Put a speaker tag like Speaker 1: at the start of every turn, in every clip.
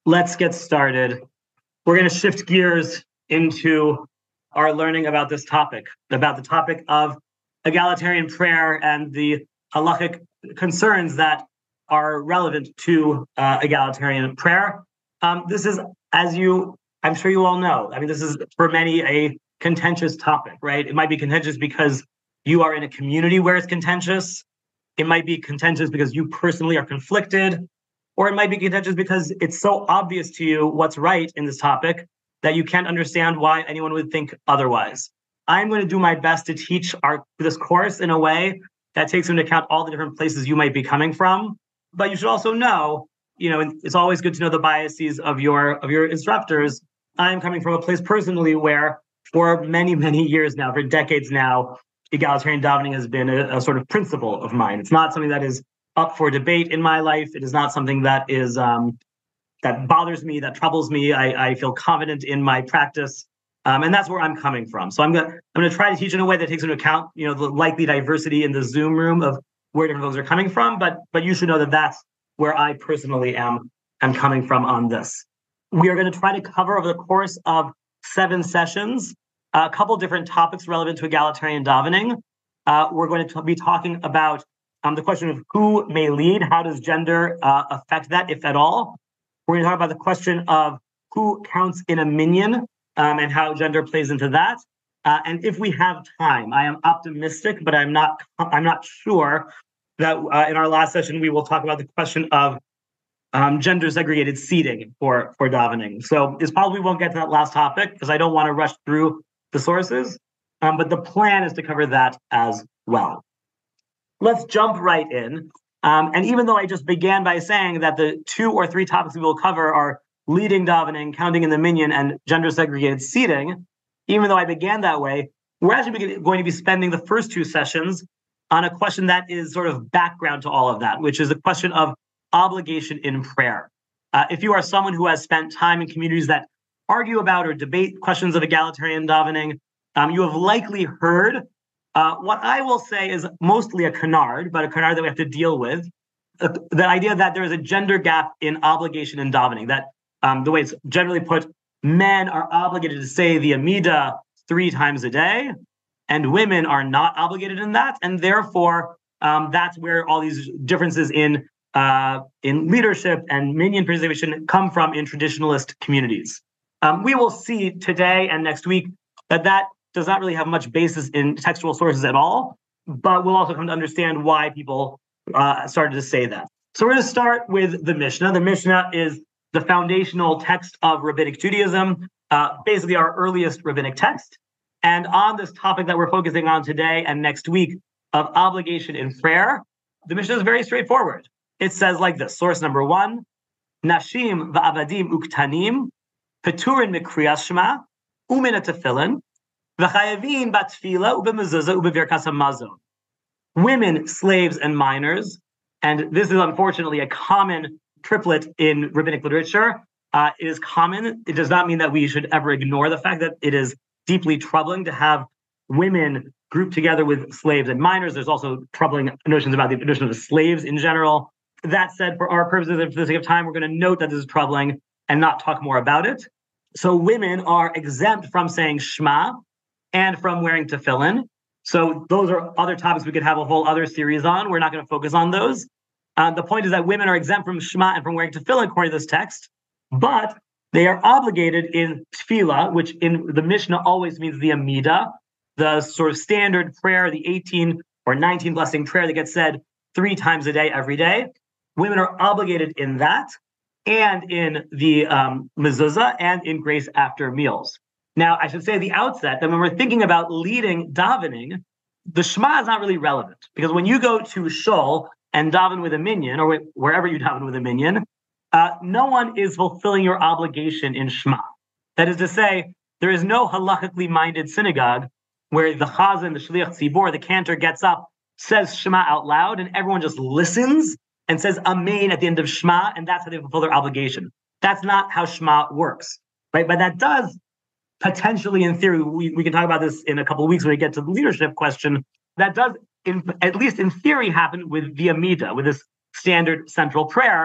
Speaker 1: Let's get started. We're going to shift gears into our learning about this topic, about the topic of egalitarian prayer and the halachic concerns that are relevant to egalitarian prayer. This is, I'm sure you all know, this is for many a contentious topic, right? It might be contentious because you are in a community where it's contentious. It might be contentious because you personally are conflicted, or it might be contentious because it's so obvious to you what's right in this topic that you can't understand why anyone would think otherwise. I'm going to do my best to teach this course in a way that takes into account all the different places you might be coming from. But you should also know, it's always good to know the biases of your instructors. I'm coming from a place personally where for many, many years now, for decades now, egalitarian davening has been a sort of principle of mine. It's not something that is up for debate in my life. It is not something that is that bothers me, that troubles me. I feel confident in my practice, and that's where I'm coming from. So I'm gonna try to teach in a way that takes into account, the likely diversity in the Zoom room of where different folks are coming from. But you should know that that's where I personally am coming from on this. We are going to try to cover over the course of 7 sessions a couple different topics relevant to egalitarian davening. We're going to be talking about the question of who may lead. How does gender affect that, if at all? We're going to talk about the question of who counts in a minyan and how gender plays into that. And if we have time, I am optimistic, but I'm not sure that in our last session we will talk about the question of gender segregated seating for davening. So it's probably won't get to that last topic because I don't want to rush through the sources, but the plan is to cover that as well. Let's jump right in. And even though I just began by saying that the 2 or 3 topics we will cover are leading davening, counting in the minyan, and gender segregated seating, even though I began that way, we're actually going to be spending the first 2 sessions on a question that is sort of background to all of that, which is the question of obligation in prayer. If you are someone who has spent time in communities that argue about or debate questions of egalitarian davening, you have likely heard what I will say is mostly a canard, but a canard that we have to deal with. The idea that there is a gender gap in obligation in davening, that the way it's generally put, men are obligated to say the Amidah 3 times a day, and women are not obligated in that. And therefore, that's where all these differences in leadership and minyan participation come from in traditionalist communities. We will see today and next week that does not really have much basis in textual sources at all, but we'll also come to understand why people started to say that. So we're going to start with the Mishnah. The Mishnah is the foundational text of Rabbinic Judaism, basically our earliest rabbinic text. And on this topic that we're focusing on today and next week of obligation in prayer, the Mishnah is very straightforward. It says like this, source number 1, Nashim va'avadim uktanim, peturin mikriyas shema, umin tefillin, v'chayavin batfila ubemezuzah ubevirkas hamazon. Women, slaves, and minors, and this is unfortunately a common triplet in rabbinic literature. It is common. It does not mean that we should ever ignore the fact that it is deeply troubling to have women grouped together with slaves and minors. There's also troubling notions about the notion of the slaves in general. That said, for our purposes and for the sake of time, we're going to note that this is troubling and not talk more about it. So women are exempt from saying Shema and from wearing tefillin. So those are other topics we could have a whole other series on. We're not going to focus on those. The point is that women are exempt from Shema and from wearing tefillin according to this text, but they are obligated in tefillah, which in the Mishnah always means the Amidah, the sort of standard prayer, the 18 or 19 blessing prayer that gets said 3 times a day, every day. Women are obligated in that and in the mezuzah and in grace after meals. Now, I should say at the outset that when we're thinking about leading davening, the Shema is not really relevant because when you go to shul and daven with a minyan, or wherever you daven with a minyan, no one is fulfilling your obligation in Shema. That is to say, there is no halachically minded synagogue where the chazan, the shliach tzibor, the cantor gets up, says Shema out loud, and everyone just listens and says Amen at the end of Shema, and that's how they fulfill their obligation. That's not how Shema works, right? But that does potentially, in theory, we can talk about this in a couple of weeks when we get to the leadership question, that does, at least in theory, happen with the Amidah, with this standard central prayer,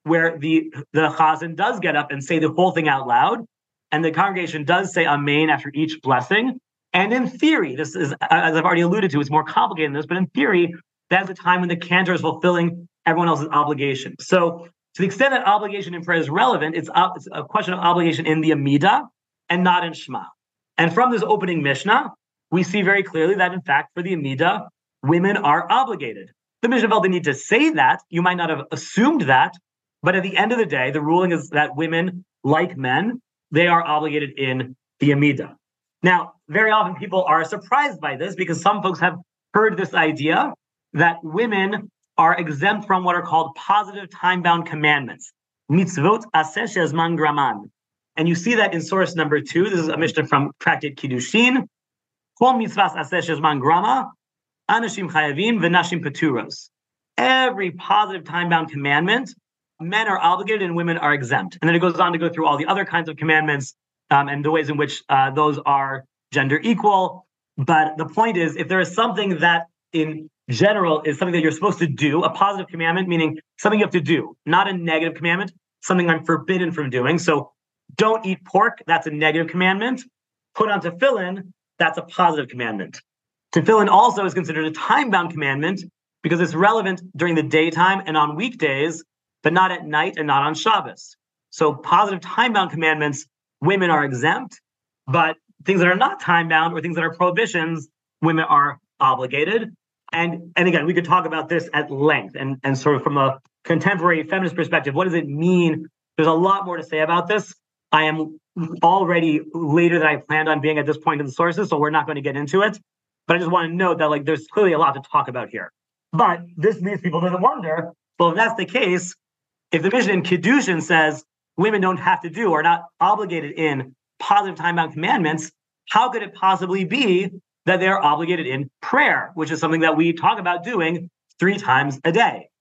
Speaker 1: where the chazan does get up and say the whole thing out loud, and the congregation does say amen after each blessing. And in theory, this is, as I've already alluded to, it's more complicated than this, but in theory, that's the time when the cantor is fulfilling everyone else's obligation. So to the extent that obligation in prayer is relevant, it's a question of obligation in the Amidah and not in Shema. And from this opening Mishnah, we see very clearly that, in fact, for the Amidah, women are obligated. The Mishnah felt the need to say that. You might not have assumed that, but at the end of the day, the ruling is that women, like men, they are obligated in the Amidah. Now, very often people are surprised by this because some folks have heard this idea that women are exempt from what are called positive time-bound commandments. Mitzvot aseh shezman graman. And you see that in source number 2. This is a Mishnah from Tractate Kiddushin. Kol mitzvahs aseh shezman grama, anashim chayavim v'nashim peturos. Every positive time-bound commandment, men are obligated and women are exempt. And then it goes on to go through all the other kinds of commandments and the ways in which those are gender equal. But the point is, if there is something that in general is something that you're supposed to do, a positive commandment, meaning something you have to do, not a negative commandment, something I'm forbidden from doing. So don't eat pork, that's a negative commandment. Put on tefillin, that's a positive commandment. Tefillin also is considered a time-bound commandment because it's relevant during the daytime and on weekdays, but not at night and not on Shabbos. So positive time-bound commandments, women are exempt, but things that are not time-bound or things that are prohibitions, women are obligated. And again, we could talk about this at length and sort of from a contemporary feminist perspective, what does it mean? There's a lot more to say about this. I am already later than I planned on being at this point in the sources, so we're not going to get into it. But I just want to note that there's clearly a lot to talk about here. But this leads people to wonder, well, if that's the case, if the Mishnah in Kiddushin says women don't have to do or are not obligated in positive time-bound commandments, how could it possibly be that they're obligated in prayer, which is something that we talk about doing 3 times a day?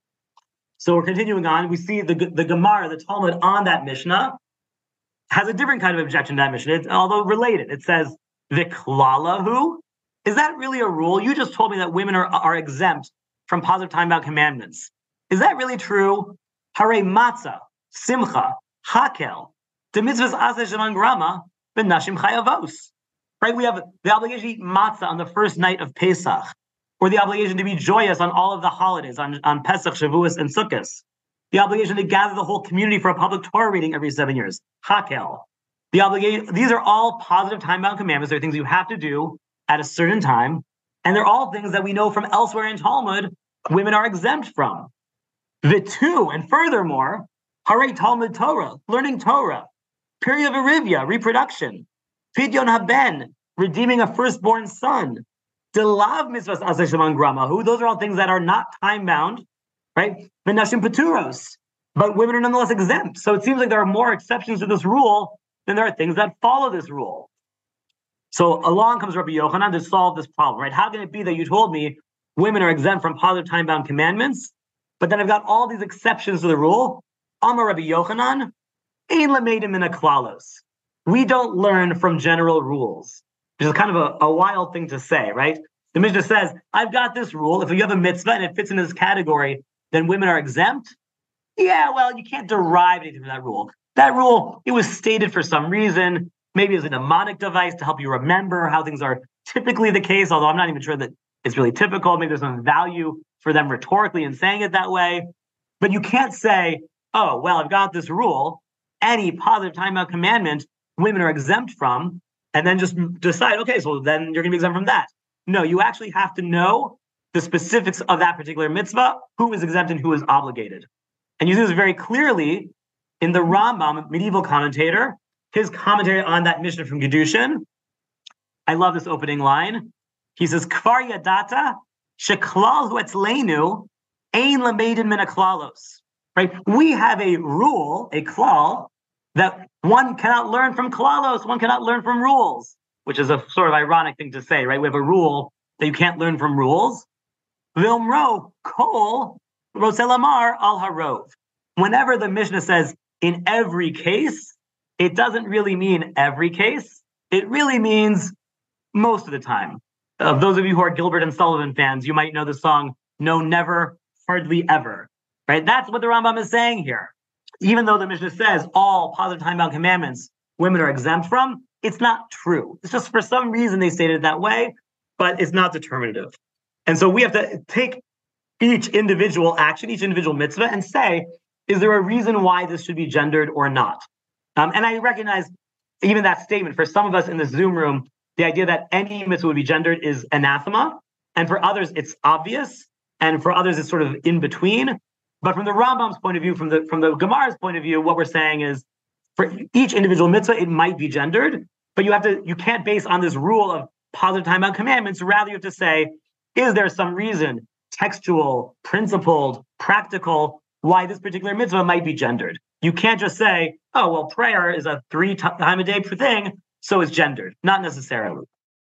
Speaker 1: So we're continuing on. We see the Gemara, the Talmud on that Mishnah, has a different kind of objection to that Mishnah, although related. It says, Viklalahu? Is that really a rule? You just told me that women are exempt from positive time-bound commandments. Is that really true? Hare matzah, simcha, hakel, the mitzvahs aseh sheman grama, v'nashim chayavos. Right? We have the obligation to eat matzah on the first night of Pesach, or the obligation to be joyous on all of the holidays, on Pesach, Shavuos, and Sukkot. The obligation to gather the whole community for a public Torah reading every 7 years, hakel. The obligation, these are all positive time-bound commandments. They're things you have to do at a certain time, and they're all things that we know from elsewhere in Talmud women are exempt from. The 2, and furthermore, Hare Talmud Torah, learning Torah, Pirya V'Rivya, reproduction, Pidyon Haben, redeeming a firstborn son, Delav Mitzvahs Aseh Sheman Gramahu, those are all things that are not time-bound, right? V'Nashim Peturos, but women are nonetheless exempt. So it seems like there are more exceptions to this rule than there are things that follow this rule. So along comes Rabbi Yochanan to solve this problem, right? How can it be that you told me women are exempt from positive time-bound commandments, but then I've got all these exceptions to the rule? Amar Rabbi Yochanan, ein lameidim min haklalos. We don't learn from general rules, which is kind of a wild thing to say, right? The Mishnah says, I've got this rule. If you have a mitzvah and it fits in this category, then women are exempt. Yeah, well, you can't derive anything from that rule. That rule, it was stated for some reason. Maybe as a mnemonic device to help you remember how things are typically the case, although I'm not even sure that it's really typical. Maybe there's some value for them rhetorically in saying it that way. But you can't say, oh, well, I've got this rule. Any positive time-bound commandment women are exempt from, and then just decide, okay, so then you're going to be exempt from that. No, you actually have to know the specifics of that particular mitzvah, who is exempt and who is obligated. And you see this very clearly in the Rambam, medieval commentator, his commentary on that Mishnah from Kiddushin. I love this opening line. He says, Kvar yadata sheklal hu etzleinu ein lameidin min haklalos. Right? We have a rule, a klal, that one cannot learn from klalos, one cannot learn from rules, which is a sort of ironic thing to say, right? We have a rule that you can't learn from rules. Vilmro kol roselamar al harov. Whenever the Mishnah says in every case, it doesn't really mean every case. It really means most of the time. Those of you who are Gilbert and Sullivan fans, you might know the song No Never, Hardly Ever. right? That's what the Rambam is saying here. Even though the Mishnah says all positive time-bound commandments women are exempt from, it's not true. It's just for some reason they stated it that way, but it's not determinative. And so we have to take each individual action, each individual mitzvah, and say, is there a reason why this should be gendered or not? And I recognize even that statement, for some of us in the Zoom room, the idea that any mitzvah would be gendered is anathema. And for others, it's obvious. And for others, it's sort of in between. But from the Rambam's point of view, from the Gemara's point of view, what we're saying is for each individual mitzvah, it might be gendered, but you can't base on this rule of positive time-bound commandments. Rather, you have to say, is there some reason, textual, principled, practical, why this particular mitzvah might be gendered? You can't just say, oh, well, prayer is a 3-time-a-day thing, so it's gendered. Not necessarily.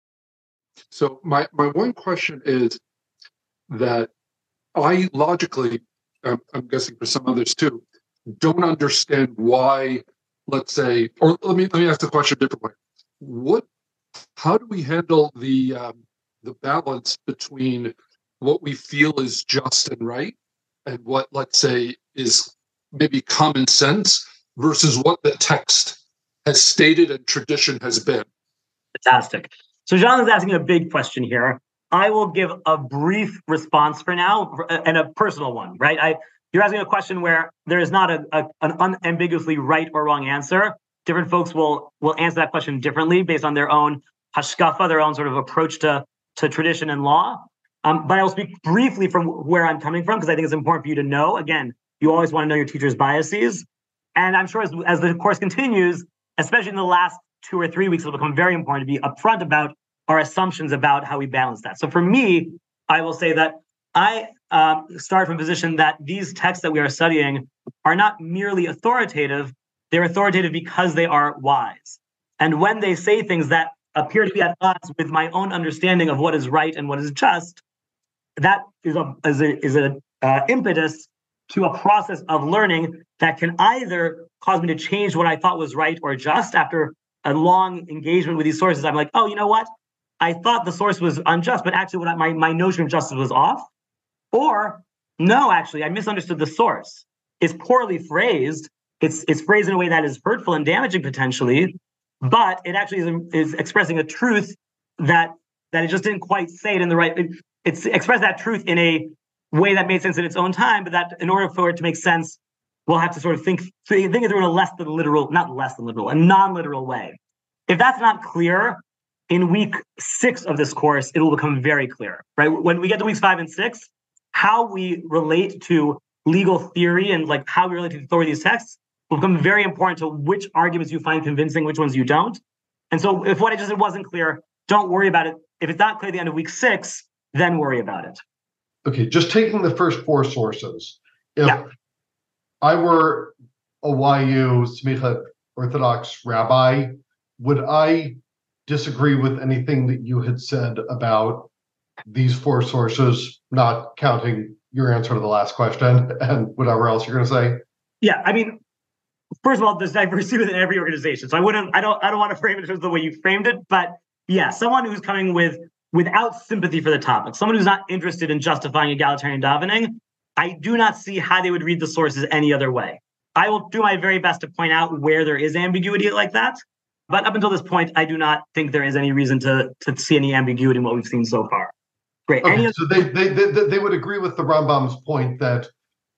Speaker 2: So my one question is that I logically, I'm guessing for some others too, don't understand why, let's say, or let me ask the question a different way. How do we handle the balance between what we feel is just and right and what, let's say, is maybe common sense versus what the text has stated and tradition has been?
Speaker 1: Fantastic. So John is asking a big question here. I will give a brief response for now and a personal one, right? You're asking a question where there is not an unambiguously right or wrong answer. Different folks will answer that question differently based on their own hashkafa, their own sort of approach to tradition and law. But I will speak briefly from where I'm coming from because I think it's important for you to know. Again, you always want to know your teacher's biases. And I'm sure as the course continues, especially in the last 2 or 3 weeks, it'll become very important to be upfront about our assumptions about how we balance that. So for me, I will say that I start from a position that these texts that we are studying are not merely authoritative, they're authoritative because they are wise. And when they say things that appear to be at odds with my own understanding of what is right and what is just, that is an impetus to a process of learning that can either cause me to change what I thought was right or just after a long engagement with these sources. I'm like, oh, you know what? I thought the source was unjust, but actually my notion of justice was off. Or, no, actually, I misunderstood the source. It's poorly phrased. It's phrased in a way that is hurtful and damaging potentially, but it actually is expressing a truth that it just didn't quite say it in the right. It's expressed that truth in a way that made sense in its own time, but that in order for it to make sense, we'll have to sort of think it through in a non-literal way. If that's not clear, in week 6 of this course, it will become very clear, right? When we get to weeks 5 and 6, how we relate to legal theory and like how we relate to the authority of these texts will become very important to which arguments you find convincing, which ones you don't. And so if what I just said wasn't clear, don't worry about it. If it's not clear at the end of week 6, then worry about it.
Speaker 3: Okay, just taking the first 4 sources. If I were a YU Smicha Orthodox rabbi, would I disagree with anything that you had said about these 4 sources, not counting your answer to the last question and whatever else you're going to say?
Speaker 1: Yeah, I mean, first of all, there's diversity within every organization. So I don't want to frame it in terms of the way you framed it, but yeah, someone who's coming without sympathy for the topic, someone who's not interested in justifying egalitarian davening, I do not see how they would read the sources any other way. I will do my very best to point out where there is ambiguity like that. But up until this point, I do not think there is any reason to see any ambiguity in what we've seen so far. Great.
Speaker 3: Okay, so they would agree with the Rambam's point that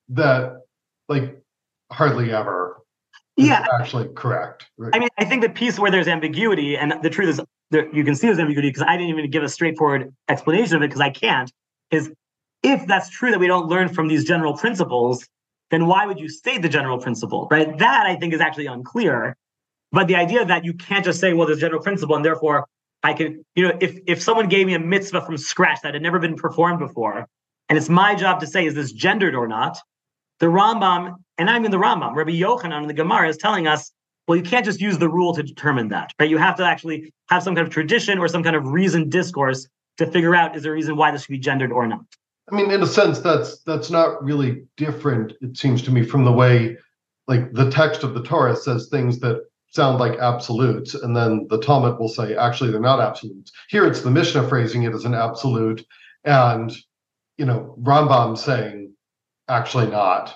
Speaker 3: like hardly ever is actually correct. Right?
Speaker 1: I mean, I think the piece where there's ambiguity, and the truth is you can see there's ambiguity because I didn't even give a straightforward explanation of it because I can't, is if that's true that we don't learn from these general principles, then why would you state the general principle, right? That I think is actually unclear. But the idea that you can't just say, well, there's a general principle, and therefore I could, if someone gave me a mitzvah from scratch that had never been performed before, and it's my job to say, is this gendered or not? The Rambam, and I'm in the Rambam, Rabbi Yochanan in the Gemara is telling us, well, you can't just use the rule to determine that, right? You have to actually have some kind of tradition or some kind of reasoned discourse to figure out, is there a reason why this should be gendered or not?
Speaker 3: I mean, in a sense, that's not really different, it seems to me, from the way, like, the text of the Torah says things that sound like absolutes, and then the Talmud will say, actually, they're not absolutes. Here, it's the Mishnah phrasing it as an absolute, and, Rambam saying, actually not.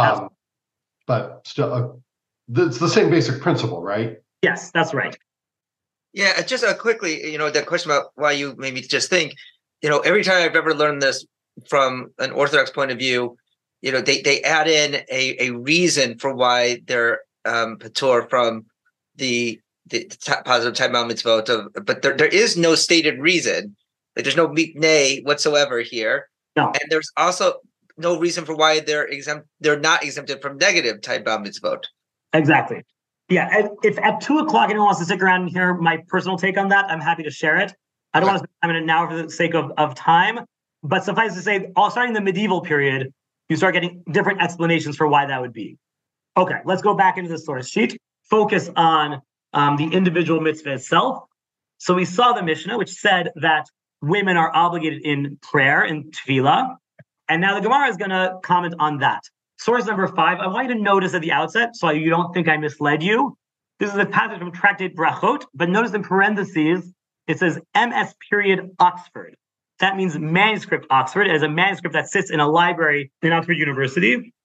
Speaker 3: But still, it's the same basic principle, right?
Speaker 1: Yes, that's right.
Speaker 4: Yeah, just quickly, that question about why you made me just think, every time I've ever learned this from an Orthodox point of view, they add in a reason for why they're patur from the positive time mitzvot, but there is no stated reason. Like there's no mitnei whatsoever here.
Speaker 1: No.
Speaker 4: And there's also no reason for why they're not exempted from negative time mitzvot.
Speaker 1: Exactly. Yeah. If at 2:00 anyone wants to stick around and hear my personal take on that, I'm happy to share it. I don't want to spend time in it now for the sake of time, but suffice to say, starting in the medieval period, you start getting different explanations for why that would be. Okay, let's go back into the source sheet. Focus on the individual mitzvah itself. So we saw the Mishnah, which said that women are obligated in prayer, in tefillah. And now the Gemara is going to comment on that. Source number 5, I want you to notice at the outset, so you don't think I misled you. This is a passage from Tractate Brachot, but notice in parentheses, it says MS period Oxford. That means manuscript Oxford. It is a manuscript that sits in a library in Oxford University.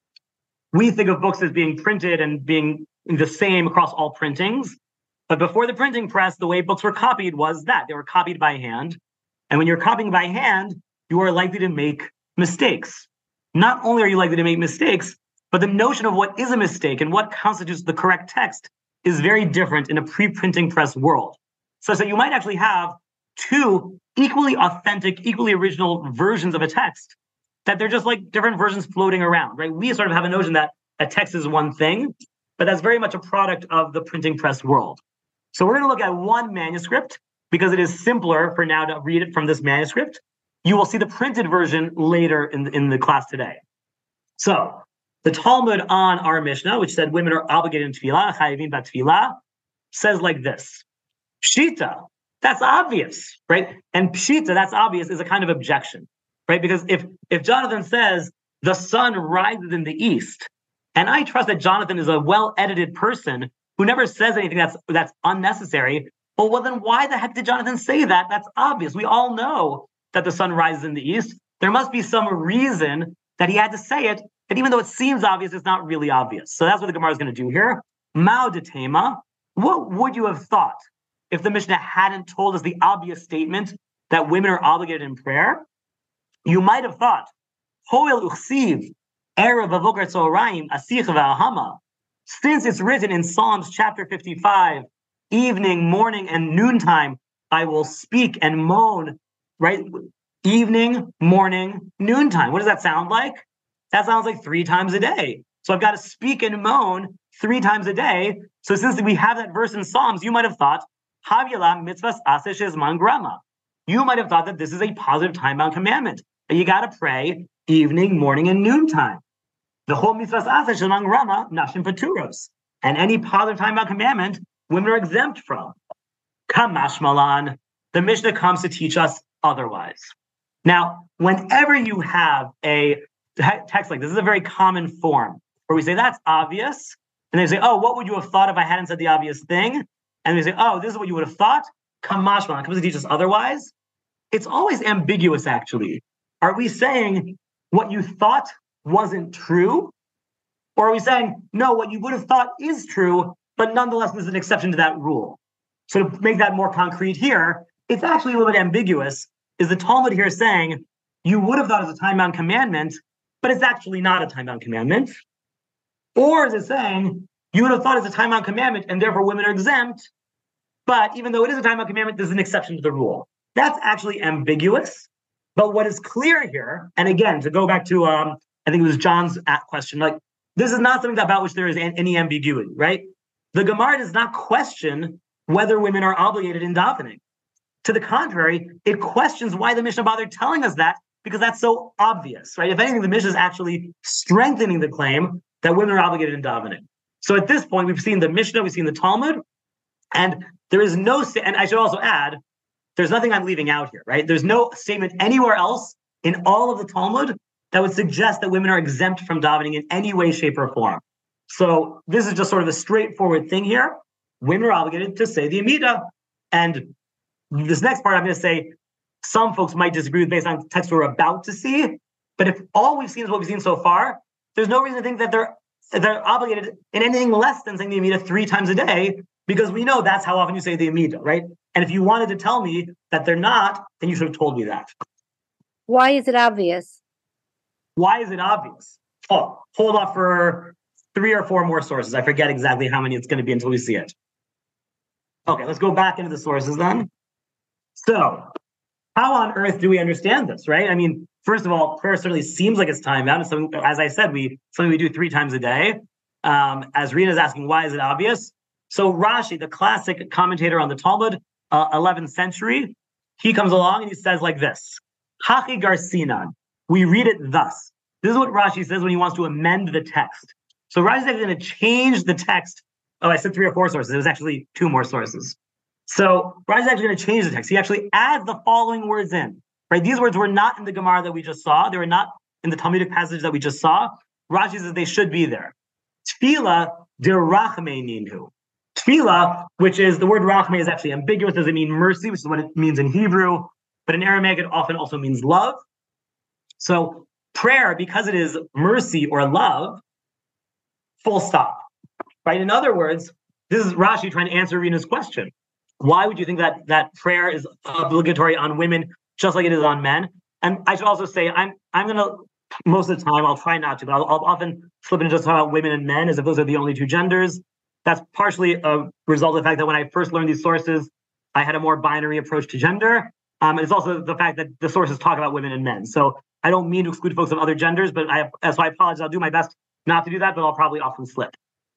Speaker 1: We think of books as being printed and being the same across all printings. But before the printing press, the way books were copied was that they were copied by hand. And when you're copying by hand, you are likely to make mistakes. Not only are you likely to make mistakes, but the notion of what is a mistake and what constitutes the correct text is very different in a pre-printing press world. So you might actually have two equally authentic, equally original versions of a text that they're just like different versions floating around, right? We sort of have a notion that a text is one thing, but that's very much a product of the printing press world. So we're going to look at one manuscript because it is simpler for now to read it from this manuscript. You will see the printed version later in the class today. So the Talmud on our Mishnah, which said women are obligated in tefillah, chayivim b'tefillah, says like this: Pshita, that's obvious, right? And Pshita, that's obvious, is a kind of objection, right? Because if Jonathan says the sun rises in the east, and I trust that Jonathan is a well-edited person who never says anything that's unnecessary, well, then why the heck did Jonathan say that? That's obvious. We all know that the sun rises in the east. There must be some reason that he had to say it, and even though it seems obvious, it's not really obvious. So that's what the Gemara is going to do here. Mao detema, what would you have thought if the Mishnah hadn't told us the obvious statement that women are obligated in prayer? You might have thought, Hoel uchsiv, erev avokar tzoraim, asich v'ahama. Since it's written in Psalms chapter 55, evening, morning, and noontime, I will speak and moan, right? Evening, morning, noontime. What does that sound like? That sounds like 3 times a day. So I've got to speak and moan 3 times a day. So since we have that verse in Psalms, you might have thought, Havyalam mitzvahs asesh ezman grama. You might have thought that this is a positive time-bound commandment, that you got to pray evening, morning, and noontime. The whole mitzvahs asesh ezman grama, nashim paturos. And any positive time-bound commandment, women are exempt from. Kamash malan, the Mishnah comes to teach us otherwise. Now, whenever you have a text like this is a very common form where we say that's obvious, and they say, oh, what would you have thought if I hadn't said the obvious thing? And we say, oh, this is what you would have thought. Kamashman comes to teach us otherwise. It's always ambiguous, actually. Are we saying what you thought wasn't true? Or are we saying, no, what you would have thought is true, but nonetheless, there's an exception to that rule? So to make that more concrete here, it's actually a little bit ambiguous. Is the Talmud here saying you would have thought it's a time-bound commandment, but it's actually not a time-bound commandment? Or is it saying you would have thought it's a time-bound commandment and therefore women are exempt, but even though it is a time-bound commandment, there's an exception to the rule? That's actually ambiguous. But what is clear here, and again, to go back to, I think it was John's question, like this is not something about which there is any ambiguity, right? The Gemara does not question whether women are obligated in davening. To the contrary, it questions why the Mishnah bothered telling us that, because that's so obvious, right? If anything, the Mishnah is actually strengthening the claim that women are obligated in davening. So at this point, we've seen the Mishnah, we've seen the Talmud, and there is no, and I should also add, there's nothing I'm leaving out here, right? There's no statement anywhere else in all of the Talmud that would suggest that women are exempt from davening in any way, shape, or form. So this is just sort of a straightforward thing here. Women are obligated to say the Amidah. And this next part, I'm going to say some folks might disagree with based on text we're about to see, But if all we've seen is what we've seen so far, there's no reason to think that they're obligated in anything less than saying the Amida 3 times a day, because we know that's how often you say the Amida, right? And if you wanted to tell me that they're not, then you should have told me that.
Speaker 5: Why is it obvious?
Speaker 1: Why is it obvious? Oh, hold off for 3 or 4 more sources. I forget exactly how many it's going to be until we see it. Okay, let's go back into the sources then. So, how on earth do we understand this, right? I mean, first of all, prayer certainly seems like it's time bound. So, as I said, something we do 3 times a day. As Rina is asking, why is it obvious? So Rashi, the classic commentator on the Talmud, 11th century, he comes along and he says like this: Hachi Garsinan. We read it thus. This is what Rashi says when he wants to amend the text. So Rashi is actually going to change the text. Oh, I said 3 or 4 sources. It was actually 2 more sources. So Rashi is actually going to change the text. He actually adds the following words in. Right? These words were not in the Gemara that we just saw. They were not in the Talmudic passage that we just saw. Rashi says they should be there. Tefillah derachme ninhu. Tefillah, which is the word rachme, is actually ambiguous. Does it mean mercy, which is what it means in Hebrew? But in Aramaic, it often also means love. So prayer, because it is mercy or love, full stop. Right? In other words, this is Rashi trying to answer Rina's question. Why would you think that prayer is obligatory on women just like it is on men? And I should also say, I'm going to, most of the time, I'll try not to, but I'll often slip into just talk about women and men as if those are the only 2 genders. That's partially a result of the fact that when I first learned these sources, I had a more binary approach to gender. And it's also the fact that the sources talk about women and men. So I don't mean to exclude folks of other genders, but so I apologize. I'll do my best not to do that, but I'll probably often slip.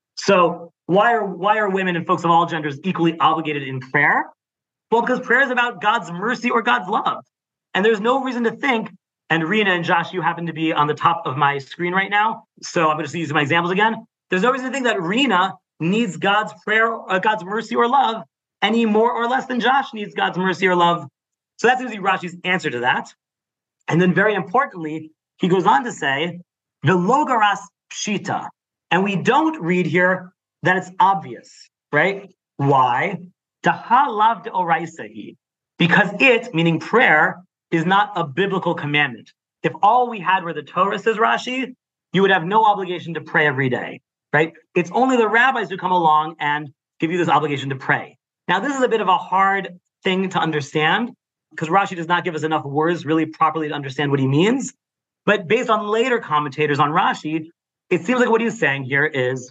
Speaker 1: So why are women and folks of all genders equally obligated in prayer? Well, because prayer is about God's mercy or God's love. And there's no reason to think, and Rina and Josh, you happen to be on the top of my screen right now, so I'm going to use my examples again. There's no reason to think that Rina needs God's prayer, God's mercy or love any more or less than Josh needs God's mercy or love. So that's usually Rashi's answer to that. And then very importantly, he goes on to say, Velogaras pshita. And we don't read here that it's obvious, right? Why? Dahalav de'oraisahi. Because it, meaning prayer, is not a biblical commandment. If all we had were the Torah, says Rashi, you would have no obligation to pray every day, right? It's only the rabbis who come along and give you this obligation to pray. Now, this is a bit of a hard thing to understand because Rashi does not give us enough words really properly to understand what he means. But based on later commentators on Rashi, it seems like what he's saying here is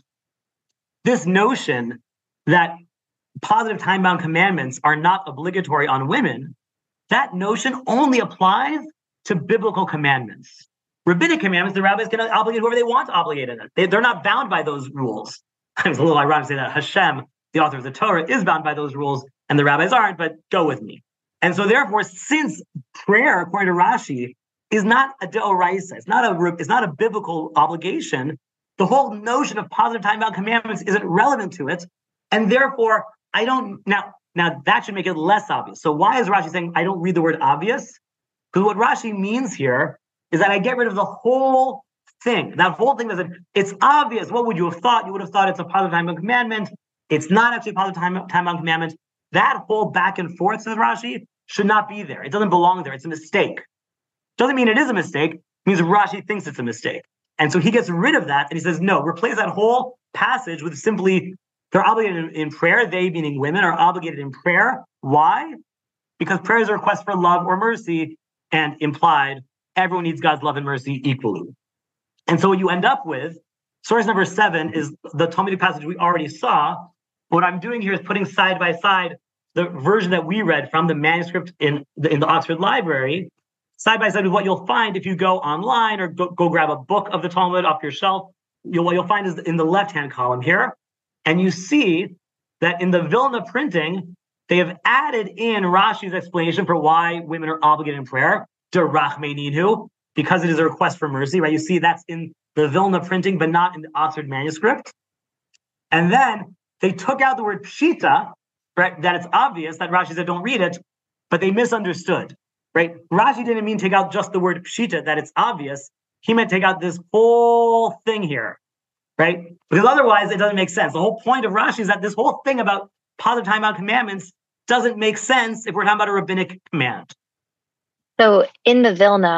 Speaker 1: this notion that positive time-bound commandments are not obligatory on women. That notion only applies to biblical commandments. Rabbinic commandments, the rabbis can obligate whoever they want to obligate in it. They're not bound by those rules. It's a little ironic to say that Hashem, the author of the Torah, is bound by those rules and the rabbis aren't, but go with me. And so therefore, since prayer, according to Rashi, is not a deoraisa, it's not a biblical obligation, the whole notion of positive time-bound commandments isn't relevant to it. And therefore, now that should make it less obvious. So why is Rashi saying I don't read the word obvious? Because what Rashi means here is that I get rid of the whole thing. That whole thing that it's obvious. What would you have thought? You would have thought it's a positive time-bound commandment. It's not actually a positive time-bound commandment. That whole back and forth, says Rashi, should not be there. It doesn't belong there. It's a mistake. Doesn't mean it is a mistake. It means Rashi thinks it's a mistake. And so he gets rid of that and he says, no, replace that whole passage with simply they're obligated in prayer. They, meaning women, are obligated in prayer. Why? Because prayer is a request for love or mercy, and implied, everyone needs God's love and mercy equally. And so what you end up with, source number 7 is the Talmudic passage we already saw. What I'm doing here is putting side by side the version that we read from the manuscript in the Oxford Library, side by side with what you'll find if you go online or go grab a book of the Talmud off your shelf. What you'll find is in the left-hand column here. And you see that in the Vilna printing, they have added in Rashi's explanation for why women are obligated in prayer, derachme ninhu, because it is a request for mercy, right? You see that's in the Vilna printing, but not in the Oxford manuscript. And then they took out the word pshita, right? That it's obvious that Rashi said don't read it, but they misunderstood, right? Rashi didn't mean take out just the word pshita, that it's obvious. He meant take out this whole thing here. Right? Because otherwise it doesn't make sense. The whole point of Rashi is that this whole thing about positive time-bound commandments doesn't make sense if we're talking about a rabbinic command.
Speaker 5: So in the Vilna,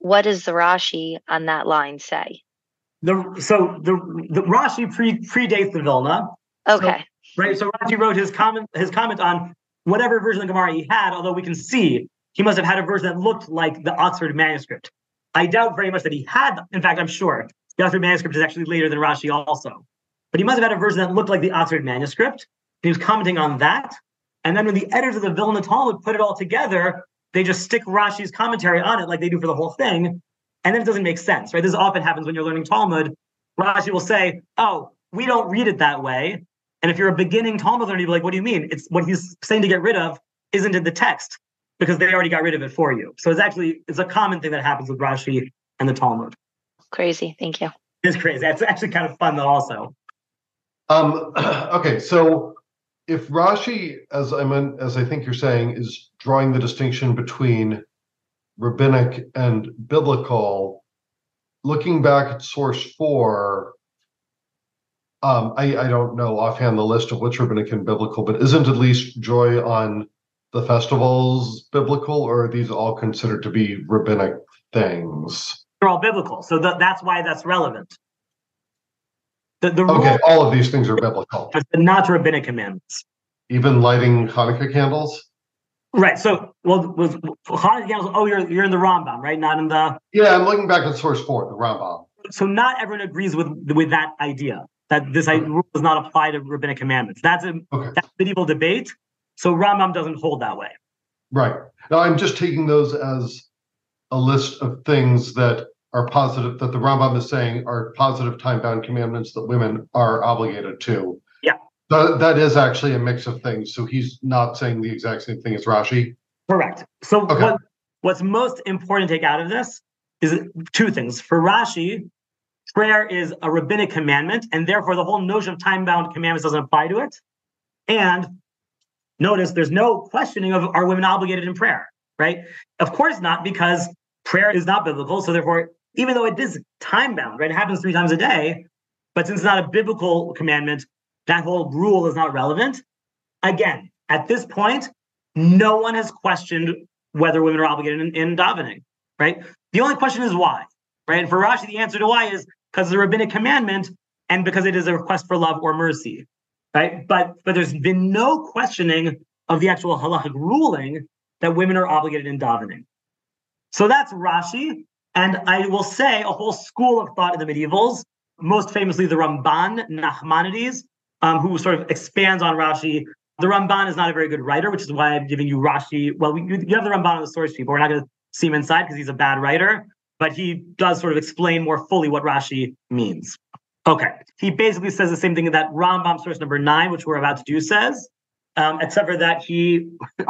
Speaker 6: what does the Rashi on that line say?
Speaker 1: The Rashi predates the Vilna.
Speaker 6: Okay.
Speaker 1: Right. So Rashi wrote his comment on whatever version of the Gemara he had, although we can see he must have had a version that looked like the Oxford manuscript. I doubt very much that he had, in fact, I'm sure the Oxford manuscript is actually later than Rashi also. But he must have had a version that looked like the Oxford manuscript. He was commenting on that. And then when the editors of the Vilna Talmud put it all together, they just stick Rashi's commentary on it like they do for the whole thing. And then it doesn't make sense, right? This often happens when you're learning Talmud. Rashi will say, oh, we don't read it that way. And if you're a beginning Talmud learner, you'll be like, what do you mean? It's what he's saying to get rid of isn't in the text because they already got rid of it for you. So it's a common thing that happens with Rashi and the Talmud.
Speaker 6: Crazy. Thank you.
Speaker 1: It's crazy. It's actually kind of fun though also.
Speaker 3: Okay, so if Rashi, as I think you're saying, is drawing the distinction between rabbinic and biblical, looking back at source 4, I don't know offhand the list of what's rabbinic and biblical, but isn't at least joy on the festivals biblical, or are these all considered to be rabbinic things?
Speaker 1: They're all biblical, so that's why that's relevant.
Speaker 3: Okay, all of these things are biblical.
Speaker 1: But not rabbinic commandments.
Speaker 3: Even lighting Hanukkah candles?
Speaker 1: Right. So, Hanukkah candles, you're in the Rambam, right? Not in the...
Speaker 3: Yeah, I'm looking back at source 4, the Rambam.
Speaker 1: So not everyone agrees with that idea, that this rule does not apply to rabbinic commandments. That's a medieval debate. So Rambam doesn't hold that way.
Speaker 3: Right. Now, I'm just taking those as a list of things that are positive, that the Rambam is saying are positive time-bound commandments that women are obligated to.
Speaker 1: Yeah.
Speaker 3: That is actually a mix of things. So he's not saying the exact same thing as Rashi?
Speaker 1: Correct. So what's most important to take out of this is two things. For Rashi, prayer is a rabbinic commandment, and therefore the whole notion of time-bound commandments doesn't apply to it. And notice there's no questioning of are women obligated in prayer, right? Of course not, because prayer is not biblical. So therefore, even though it is time-bound, right? It happens 3 times a day, but since it's not a biblical commandment, that whole rule is not relevant. Again, at this point, no one has questioned whether women are obligated in davening, right? The only question is why, right? And for Rashi, the answer to why is because it's a rabbinic commandment and because it is a request for love or mercy, right? But there's been no questioning of the actual halachic ruling that women are obligated in davening. So that's Rashi. And I will say a whole school of thought in the medievals, most famously the Ramban, Nachmanides, who sort of expands on Rashi. The Ramban is not a very good writer, which is why I'm giving you Rashi. Well, you have the Ramban on the source people. We're not going to see him inside because he's a bad writer, but he does sort of explain more fully what Rashi means. Okay. He basically says the same thing that Rambam source number 9, which we're about to do, says, except for that he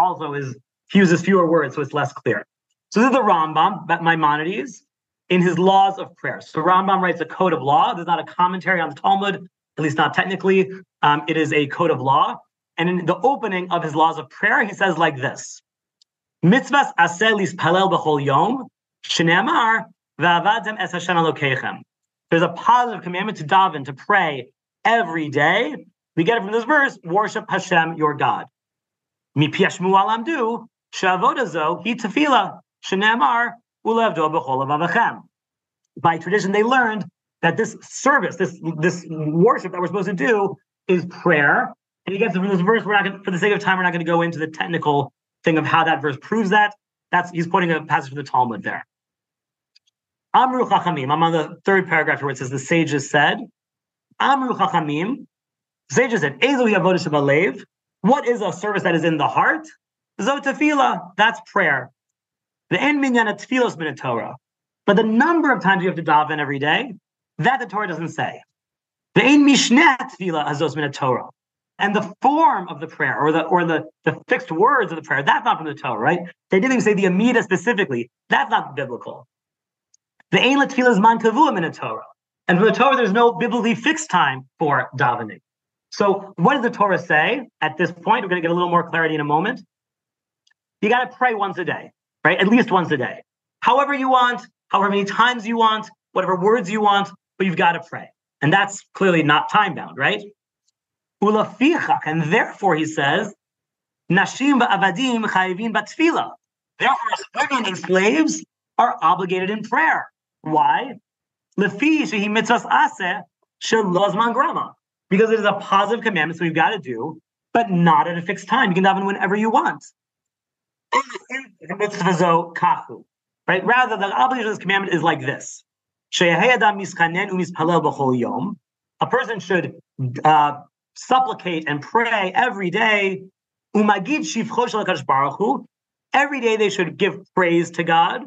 Speaker 1: uses fewer words, so it's less clear. So this is the Rambam, Maimonides, in his laws of prayer. So Rambam writes a code of law. There's not a commentary on the Talmud, at least not technically. It is a code of law. And in the opening of his laws of prayer, he says like this: Mitzvahs aseh lispalel b'chol yom, shene'amar v'avadtem es Hashem Elokeichem. There's a positive commandment to daven, to pray every day. We get it from this verse: worship Hashem, your God. Mipi Shmuel amdu she'avoda zo hi tefillah shene'amar u'levdo b'chol avavachem. By tradition, they learned that this service, this worship that we're supposed to do, is prayer. And he gets it from this verse. We're not going, for the sake of time, we're not going to go into the technical thing of how that verse proves that. He's quoting a passage from the Talmud there. Amru Chachamim. I'm on the 3rd paragraph where it says the sages said. Amru Chachamim. Sages said, Ezo avodah shebalev. What is a service that is in the heart? Zo tefillah. That's prayer. The en minyan tefillos min Torah. But the number of times you have to daven every day, that the Torah doesn't say. The en mishneh tefillah hazos min Torah. And the form of the prayer, or the fixed words of the prayer, that's not from the Torah, right? They didn't even say the Amida specifically. That's not biblical. The Ein L'Tefillah Zman Kavua min Torah. And from the Torah, there's no biblically fixed time for davening. So what does the Torah say at this point? We're going to get a little more clarity in a moment. You got to pray once a day, right? At least once a day. However you want, however many times you want, whatever words you want, but you've got to pray. And that's clearly not time-bound, right? And therefore, he says, Nashim va'avadim chayivin batfila. Therefore, women and slaves are obligated in prayer. Why? Lefi shehi mitzvahs aseh shelo zman grama. Because it is a positive commandment, so you've got to do, but not at a fixed time. You can daven whenever you want. Right? Rather, the obligation of this commandment is like this. A person should supplicate and pray every day. Every day they should give praise to God.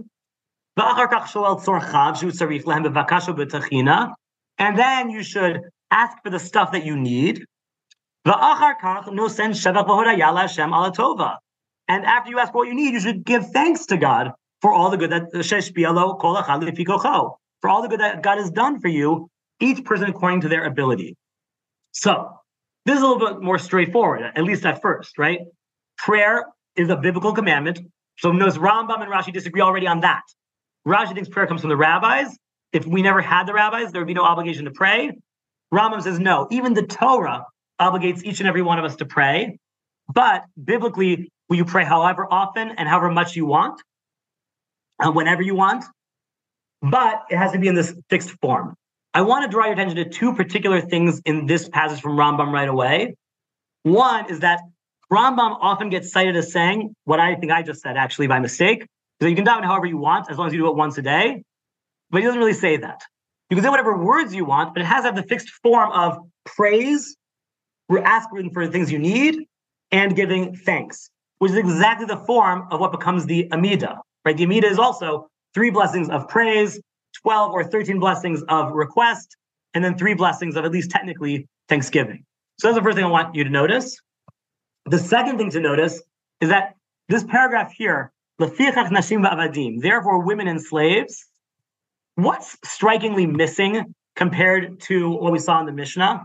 Speaker 1: And then you should ask for the stuff that you need. And after you ask for what you need, you should give thanks to God for all the good that for all the good that God has done for you, each person according to their ability. So this is a little bit more straightforward, at least at first, right? Prayer is a biblical commandment. So notice Rambam and Rashi disagree already on that. Rashi thinks prayer comes from the rabbis. If we never had the rabbis, there would be no obligation to pray. Rambam says no. Even the Torah obligates each and every one of us to pray. But biblically, will you pray however often and however much you want, whenever you want? But it has to be in this fixed form. I want to draw your attention to two particular things in this passage from Rambam right away. One is that Rambam often gets cited as saying what I think I just said, actually, by mistake. So you can daven however you want, as long as you do it once a day. But he doesn't really say that. You can say whatever words you want, but it has to have the fixed form of praise, we're asking for the things you need, and giving thanks, which is exactly the form of what becomes the Amidah, right? The Amidah is also 3 blessings of praise, 12 or 13 blessings of request, and then 3 blessings of at least technically thanksgiving. So that's the first thing I want you to notice. The second thing to notice is that this paragraph here, Lefichach nashim va'avadim, therefore women and slaves, what's strikingly missing compared to what we saw in the Mishnah?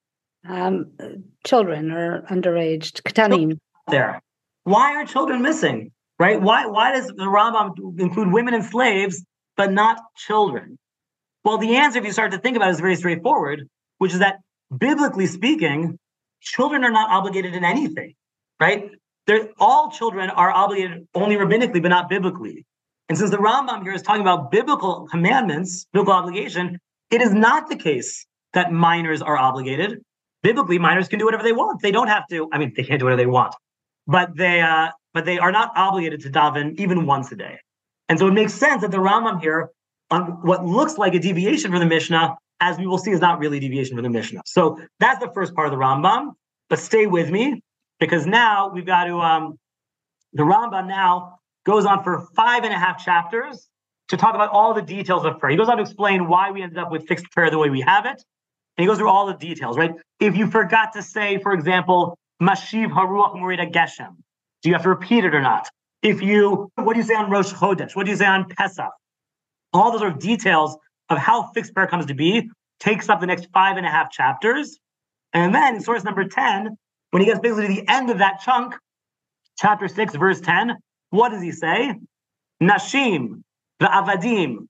Speaker 5: Children or underage, ketanim.
Speaker 1: There. Why are children missing? Right? Why does the Rambam include women and slaves, but not children? Well, the answer, if you start to think about it, is very straightforward, which is that biblically speaking, children are not obligated in anything, right? All children are obligated only rabbinically, but not biblically. And since the Rambam here is talking about biblical commandments, biblical obligation, it is not the case that minors are obligated. Biblically, minors can do whatever they want. They don't have to. I mean, they can't do whatever they want, but they are not obligated to daven even once a day. And so it makes sense that the Rambam here, on what looks like a deviation from the Mishnah, as we will see, is not really a deviation from the Mishnah. So that's the first part of the Rambam. But stay with me, because now we've got to. The Rambam now goes on for 5.5 chapters to talk about all the details of prayer. He goes on to explain why we ended up with fixed prayer the way we have it. And he goes through all the details, right? If you forgot to say, for example, Mashiv Haruach Murida Geshem, do you have to repeat it or not? What do you say on Rosh Chodesh? What do you say on Pesach? All those are details of how fixed prayer comes to be, takes up the next 5.5 chapters. And then in source number 10, when he gets basically to the end of that chunk, chapter 6, verse 10, what does he say? Nashim, va'avadim,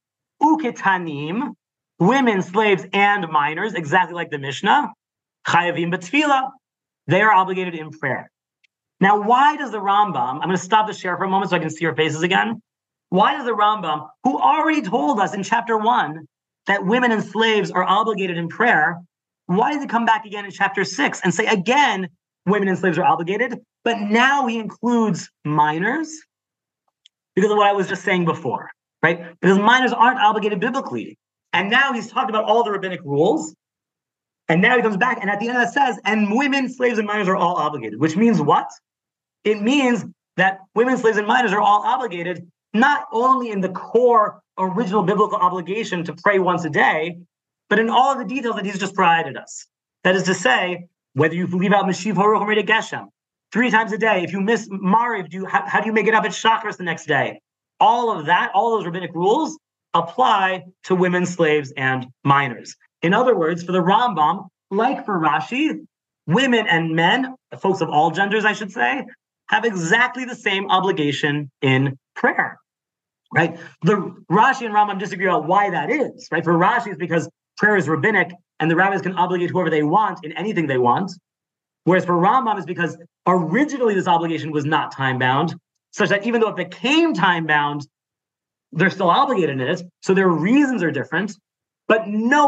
Speaker 1: uketanim, women, slaves, and minors, exactly like the Mishnah, chayavim b'tefillah, they are obligated in prayer. Now, why does the Rambam, I'm going to stop the share for a moment so I can see your faces again. Why does the Rambam, who already told us in chapter 1 that women and slaves are obligated in prayer, why does he come back again in chapter 6 and say again, women and slaves are obligated, but now he includes minors? Because of what I was just saying before, right? Because minors aren't obligated biblically. And now he's talked about all the rabbinic rules. And now he comes back, and at the end of that says, and women, slaves, and minors are all obligated, which means what? It means that women, slaves, and minors are all obligated, not only in the core original biblical obligation to pray once a day, but in all of the details that he's just provided us. That is to say, whether you leave out Mashiv Haruch Murida Geshem 3 times a day, if you miss Mariv, how do you make it up at Shacharis the next day? All of that, all those rabbinic rules apply to women, slaves, and minors. In other words, for the Rambam, like for Rashi, women and men, folks of all genders, I should say, have exactly the same obligation in prayer, right? The Rashi and Rambam disagree about why that is, right? For Rashi, it's because prayer is rabbinic and the rabbis can obligate whoever they want in anything they want. Whereas for Rambam, it's because originally this obligation was not time-bound, such that even though it became time-bound, they're still obligated in it. So their reasons are different. But no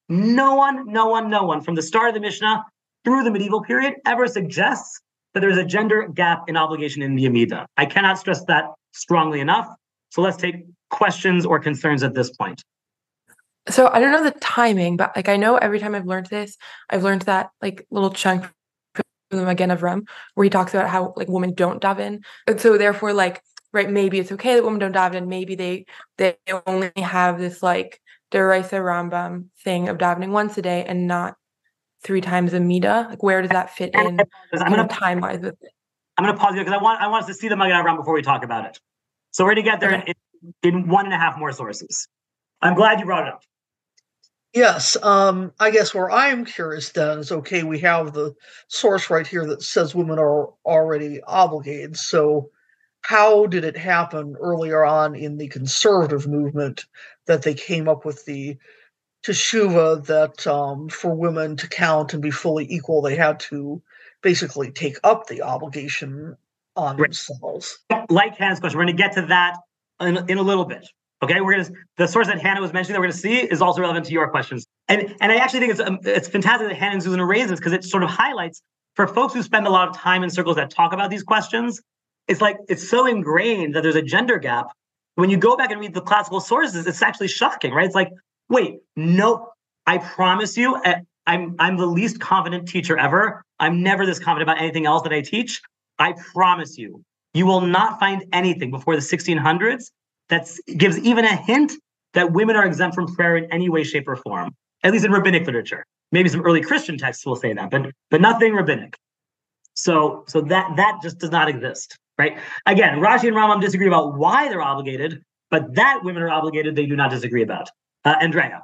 Speaker 1: one from the start of the Mishnah through the medieval period ever suggests that there's a gender gap in obligation in the Amida. I cannot stress that strongly enough. So let's take questions or concerns at this point.
Speaker 7: So I don't know the timing, but like I know every time I've learned this, I've learned that like little chunk from the Magen Avram where he talks about how like women don't daven. And so therefore, like, right, maybe it's okay that women don't daven, and maybe they only have this like Deraisa Rambam thing of davening once a day and not 3 times a Mida. Like, where does that fit in time-wise with it?
Speaker 1: I'm going to pause you because I want us to see the Magen Avraham before we talk about it. So we're going to get there in 1.5 more sources. I'm glad you brought it up.
Speaker 8: Yes, I guess where I'm curious then is, okay, we have the source right here that says women are already obligated. So how did it happen earlier on in the conservative movement that they came up with the teshuva that for women to count and be fully equal, they had to basically take up the obligation on themselves?
Speaker 1: Like Hannah's question, we're going to get to that in a little bit. Okay, the source that Hannah was mentioning that we're going to see is also relevant to your questions, and I actually think it's fantastic that Hannah and Susan raise this because it sort of highlights for folks who spend a lot of time in circles that talk about these questions. It's like it's so ingrained that there's a gender gap. When you go back and read the classical sources, it's actually shocking, right? It's like, wait, no, I promise you, I'm the least confident teacher ever. I'm never this confident about anything else that I teach. I promise you, you will not find anything before the 1600s that gives even a hint that women are exempt from prayer in any way, shape, or form, at least in rabbinic literature. Maybe some early Christian texts will say that, but nothing rabbinic. So that just does not exist, right? Again, Rashi and Rambam disagree about why they're obligated, but that women are obligated, they do not disagree about. Andrea.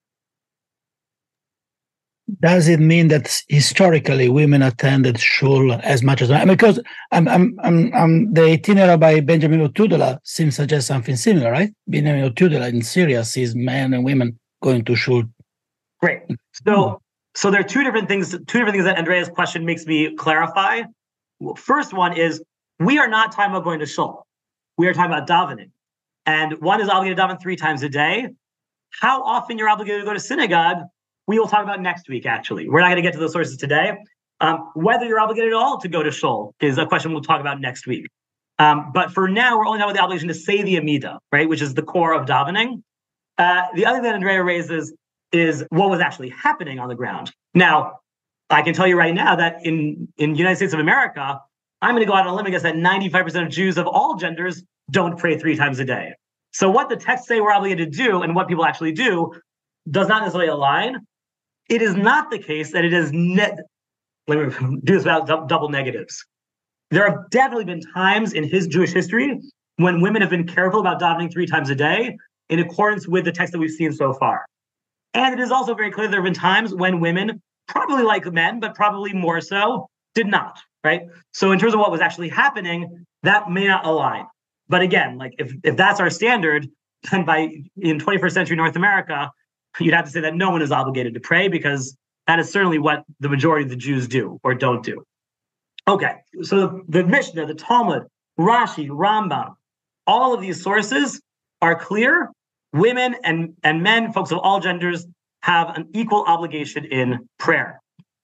Speaker 9: Does it mean that historically women attended shul as much as men? Because the itinerary by Benjamin Otudela seems to suggest something similar, right? Benjamin Otudela in Syria sees men and women going to shul.
Speaker 1: Great. So there are two different things that Andrea's question makes me clarify. First one is we are not talking about going to shul. We are talking about davening. And one is obligated to daven 3 times a day. How often you're obligated to go to synagogue, we will talk about next week, actually. We're not going to get to those sources today. Whether you're obligated at all to go to shul is a question we'll talk about next week. But for now, we're only talking about the obligation to say the Amida, right, which is the core of davening. The other thing that Andrea raises is what was actually happening on the ground. Now, I can tell you right now that in the United States of America, I'm going to go out on a limb and guess that 95% of Jews of all genders don't pray 3 times a day. So what the texts say we're obligated to do and what people actually do does not necessarily align. It is not the case that it is let me do this without double negatives. There have definitely been times in Jewish history when women have been careful about davening 3 times a day in accordance with the text that we've seen so far. And it is also very clear there have been times when women, probably like men, but probably more so, did not, right? So in terms of what was actually happening, that may not align. But again, like if that's our standard, then in 21st century North America, you'd have to say that no one is obligated to pray because that is certainly what the majority of the Jews do or don't do. Okay, so the Mishnah, the Talmud, Rashi, Rambam, all of these sources are clear. Women and men, folks of all genders, have an equal obligation in prayer.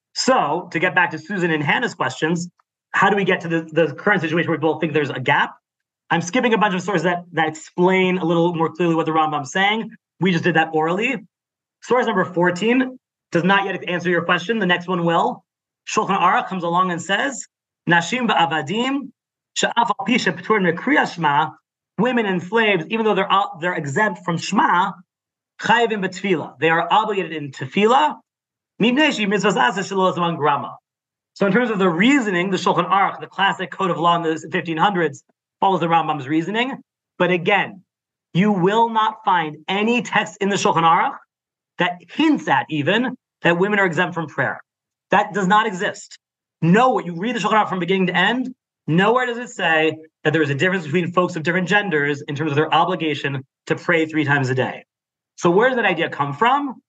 Speaker 1: So to get back to Susan and Hannah's questions, how do we get to the current situation where we both think there's a gap? I'm skipping a bunch of sources that explain a little more clearly what the Rambam's saying. We just did that orally. Source number 14 does not yet answer your question. The next one will. Shulchan Aruch comes along and says, Nashim ba'avadim, she'af al pi she'pturim mikriya shema, women and slaves, even though they're exempt from Shema, chayivim b'tefillah. They are obligated in tefillah. Mipnei she'hi mitzvos aseh shelo l'zman grama. So in terms of the reasoning, the Shulchan Aruch, the classic code of law in the 1500s, follows the Rambam's reasoning. But again, you will not find any text in the Shulchan Aruch that hints at even that women are exempt from prayer. That does not exist. No, you read the Shulchan Aruch from beginning to end, nowhere does it say that there is a difference between folks of different genders in terms of their obligation to pray 3 times a day. So where does that idea come from?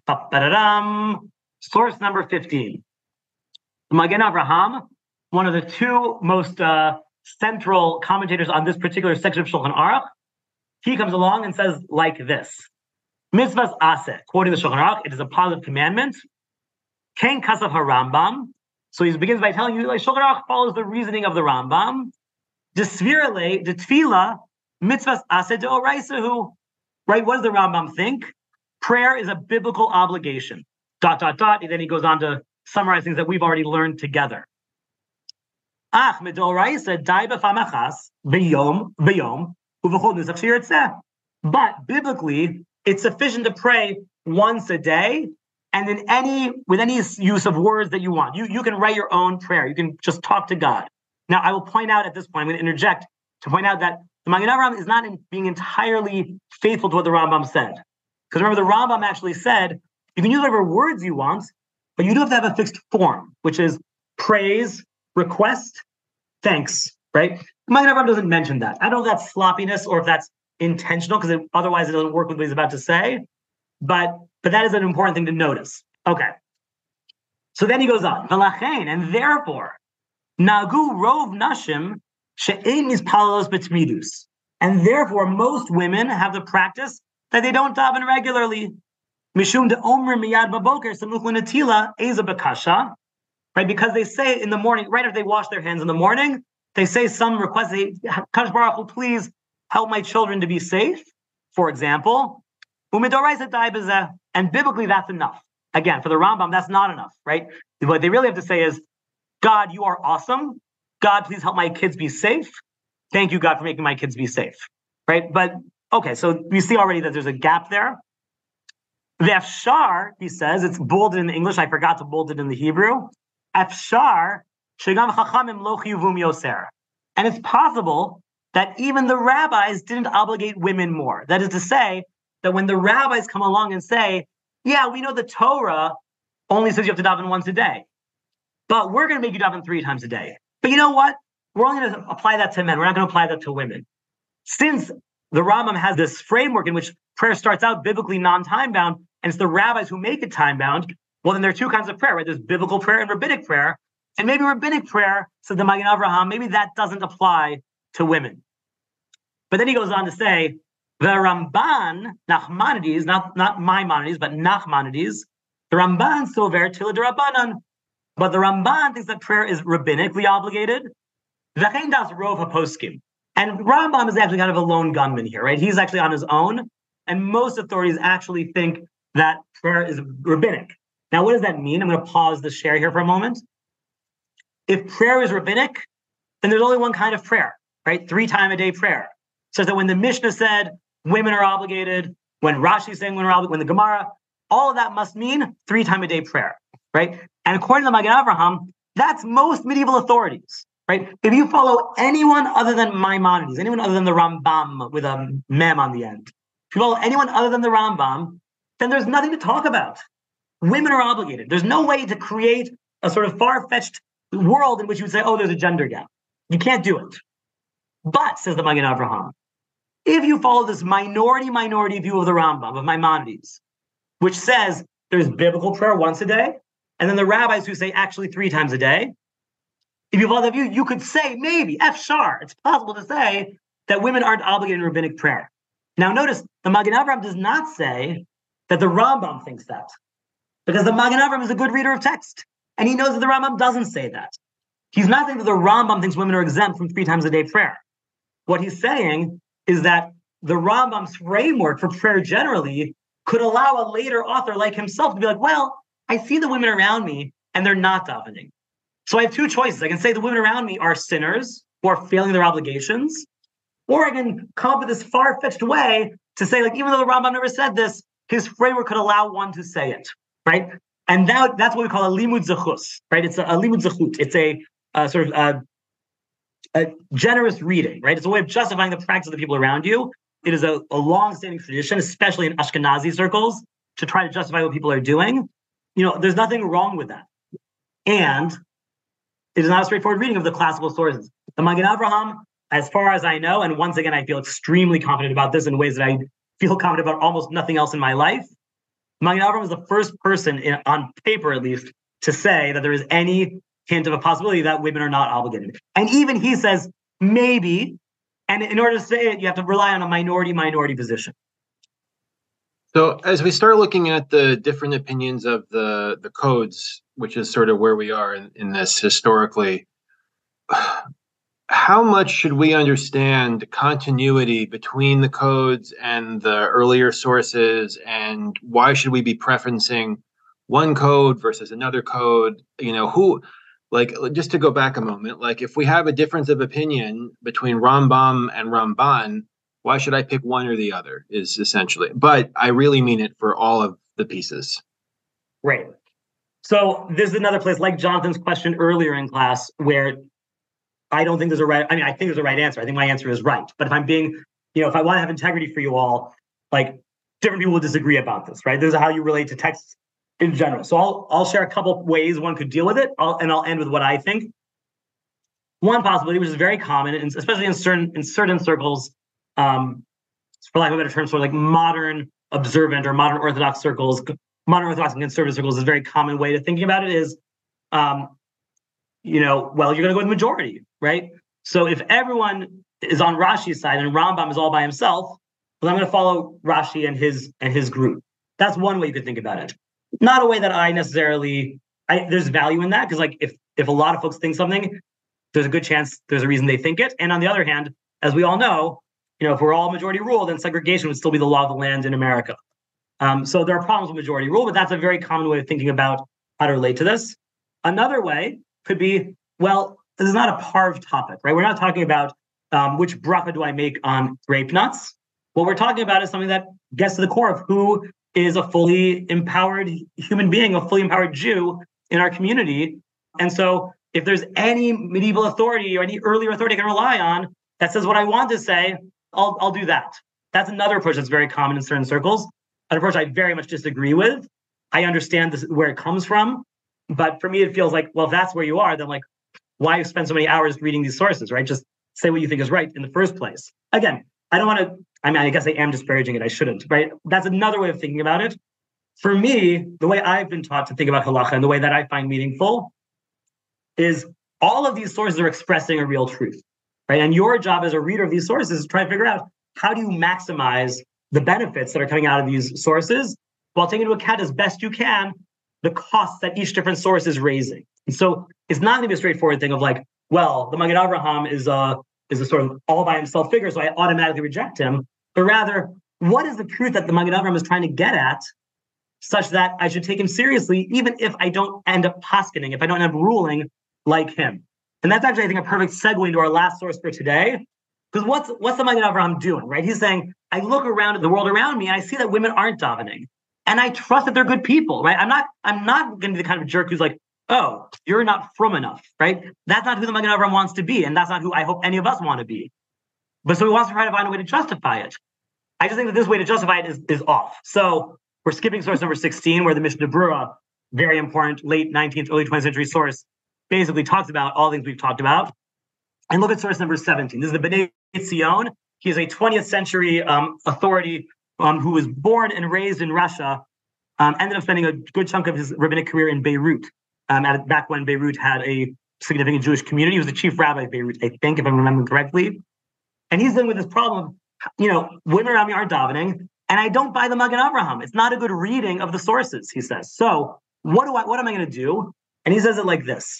Speaker 1: Source number 15. Magen Avraham, one of the 2 most central commentators on this particular section of Shulchan Aruch, he comes along and says like this. Mitzvahs aseh, quoting the Shulchan Aruch, it is a positive commandment. Kain kasav harambam. So he begins by telling you, like Shulchan Aruch follows the reasoning of the Rambam. Desvirele, the tefillah, mitzvahs aseh deoraisahu. Right? What does the Rambam think? Prayer is a biblical obligation. ... And then he goes on to summarize things that we've already learned together. Ach midoraisa dai b'famachas b'yom uv'chol nusach sheyitzeh. But biblically, it's sufficient to pray once a day, and with any use of words that you want. You can write your own prayer. You can just talk to God. Now, I will point out at this point, I'm going to interject to point out that the Magen Avraham is not being entirely faithful to what the Rambam said. Because remember, the Rambam actually said, you can use whatever words you want, but you do have to have a fixed form, which is praise, request, thanks, right? The Magen Avraham doesn't mention that. I don't know if that's sloppiness or if that's intentional, because otherwise it doesn't work with what he's about to say. But that is an important thing to notice. Okay. So then he goes on. V'lachein, and therefore, nagu rov nashim she'ein mispalalos b'tmidus. And therefore, most women have the practice that they don't daven regularly. Mishum de omer miyad baboker samuch l'netila eza b'kasha. Right? Because they say in the morning, right after they wash their hands in the morning, they say some request, Kadosh Baruch Hu, please help my children to be safe, for example. And biblically, that's enough. Again, for the Rambam, that's not enough, right? What they really have to say is, God, you are awesome. God, please help my kids be safe. Thank you, God, for making my kids be safe, right? But, okay, so we see already that there's a gap there. V'afshar, he says, it's bolded in the English. I forgot to bold it in the Hebrew. Afshar, shegam chachamim lo chiyuvum yoser. And it's possible that even the rabbis didn't obligate women more. That is to say, that when the rabbis come along and say, yeah, we know the Torah only says you have to daven once a day, but we're going to make you daven 3 times a day. But you know what? We're only going to apply that to men. We're not going to apply that to women. Since the Rambam has this framework in which prayer starts out biblically non-time bound, and it's the rabbis who make it time bound, well, then there are 2 kinds of prayer, right? There's biblical prayer and rabbinic prayer. And maybe rabbinic prayer, said the Magen Avraham, maybe that doesn't apply to women. But then he goes on to say, the Ramban, Nachmanides, not Maimonides, but Nachmanides, the Ramban sover tila d'Rabbanan. But the Ramban thinks that prayer is rabbinically obligated. V'chein das rov haposkim. And Rambam is actually kind of a lone gunman here, right? He's actually on his own. And most authorities actually think that prayer is rabbinic. Now, what does that mean? I'm going to pause the share here for a moment. If prayer is rabbinic, then there's only one kind of prayer, right? 3-time-a-day prayer. So that when the Mishnah said women are obligated, when Rashi is saying women are obligated, when the Gemara, all of that must mean 3-time-a-day prayer, right? And according to the Magen Avraham, that's most medieval authorities, right? If you follow anyone other than Maimonides, anyone other than the Rambam with a mem on the end, if you follow anyone other than the Rambam, then there's nothing to talk about. Women are obligated. There's no way to create a sort of far-fetched world in which you would say, oh, there's a gender gap. You can't do it. But, says the Magen Avraham, if you follow this minority view of the Rambam, of Maimonides, which says there's biblical prayer once a day, and then the rabbis who say actually 3 times a day, if you follow that view, you could say maybe, F-shar, it's possible to say that women aren't obligated in rabbinic prayer. Now notice, the Magen Avraham does not say that the Rambam thinks that, because the Magen Avraham is a good reader of text, and he knows that the Rambam doesn't say that. He's not saying that the Rambam thinks women are exempt from 3 times a day prayer. What he's saying is that the Rambam's framework for prayer generally could allow a later author like himself to be like, well, I see the women around me and they're not davening. So I have 2 choices. I can say the women around me are sinners who are failing their obligations, or I can come up with this far-fetched way to say, like, even though the Rambam never said this, his framework could allow one to say it, right? And that's what we call a limud zechus, right? It's a limud zechut. It's a sort of a generous reading, right? It's a way of justifying the practice of the people around you. It is a long-standing tradition, especially in Ashkenazi circles, to try to justify what people are doing. You know, there's nothing wrong with that. And it is not a straightforward reading of the classical sources. The Magen Avraham, as far as I know, and once again, I feel extremely confident about this in ways that I feel confident about almost nothing else in my life. Magen Avraham is the first person, on paper at least, to say that there is any hint of a possibility that women are not obligated. And even he says, maybe And in order to say it, you have to rely on a minority position.
Speaker 10: So as we start looking at the different opinions of the codes, which is sort of where we are in this historically, how much should we understand continuity between the codes and the earlier sources, and why should we be preferencing one code versus another code? Just to go back a moment, like if we have a difference of opinion between Rambam and Ramban, why should I pick one or the other is essentially, but I really mean it for all of the pieces.
Speaker 1: Right. So this is another place like Jonathan's question earlier in class where I don't think there's a right, I think there's a right answer. I think my answer is right. But if I'm being, if I want to have integrity for you all, like different people will disagree about this, right? This is how you relate to texts in general. So I'll share a couple ways one could deal with it, and I'll end with what I think. One possibility, which is very common, and especially in certain circles, for lack of a better term, sort of like modern observant or modern Orthodox circles, modern Orthodox and conservative circles is a very common way to thinking about it is, you're going to go with majority, right? So if everyone is on Rashi's side and Rambam is all by himself, well, I'm going to follow Rashi and his group. That's one way you could think about it. Not a way that I necessarily, there's value in that, because like if a lot of folks think something, there's a good chance there's a reason they think it. And on the other hand, as we all know, if we're all majority rule, then segregation would still be the law of the land in America. So there are problems with majority rule, but that's a very common way of thinking about how to relate to this. Another way could be, well, this is not a parv topic, right? We're not talking about which bracha do I make on grape nuts. What we're talking about is something that gets to the core of who is a fully empowered human being, a fully empowered Jew in our community. And so if there's any medieval authority or any earlier authority I can rely on that says what I want to say, I'll do that. That's another approach that's very common in certain circles, an approach I very much disagree with. I understand this, where it comes from, but for me, it feels like, well, if that's where you are, then like, why spend so many hours reading these sources, right? Just say what you think is right in the first place. Again, I don't want to, I guess I am disparaging it. I shouldn't, right? That's another way of thinking about it. For me, the way I've been taught to think about halacha and the way that I find meaningful is all of these sources are expressing a real truth, right? And your job as a reader of these sources is to try to figure out how do you maximize the benefits that are coming out of these sources while taking into account as best you can the costs that each different source is raising. And so it's not going to be a straightforward thing of like, well, the Magen Avraham is a sort of all by himself figure, so I automatically reject him. But rather, what is the truth that the Magen Avraham is trying to get at, such that I should take him seriously, even if I don't end up paskening, if I don't end up ruling like him? And that's actually, I think, a perfect segue into our last source for today. Because what's the Magen Avraham doing, right? He's saying, I look around at the world around me and I see that women aren't davening. And I trust that they're good people, right? I'm not going to be the kind of jerk who's like, oh, you're not from enough, right? That's not who the Magen Avraham wants to be. And that's not who I hope any of us want to be. But so he wants to try to find a way to justify it. I just think that this way to justify it is off. So we're skipping source number 16, where the Mishnah Berurah, very important, late 19th, early 20th century source, basically talks about all things we've talked about. And look at source number 17. This is the Bnei Tzion. He is a 20th century authority who was born and raised in Russia, ended up spending a good chunk of his rabbinic career in Beirut, back when Beirut had a significant Jewish community. He was the chief rabbi of Beirut, I think, if I'm remembering correctly. And he's dealing with this problem, women around me aren't davening, and I don't buy the Magen Avraham. It's not a good reading of the sources, he says. So what am I going to do? And he says it like this.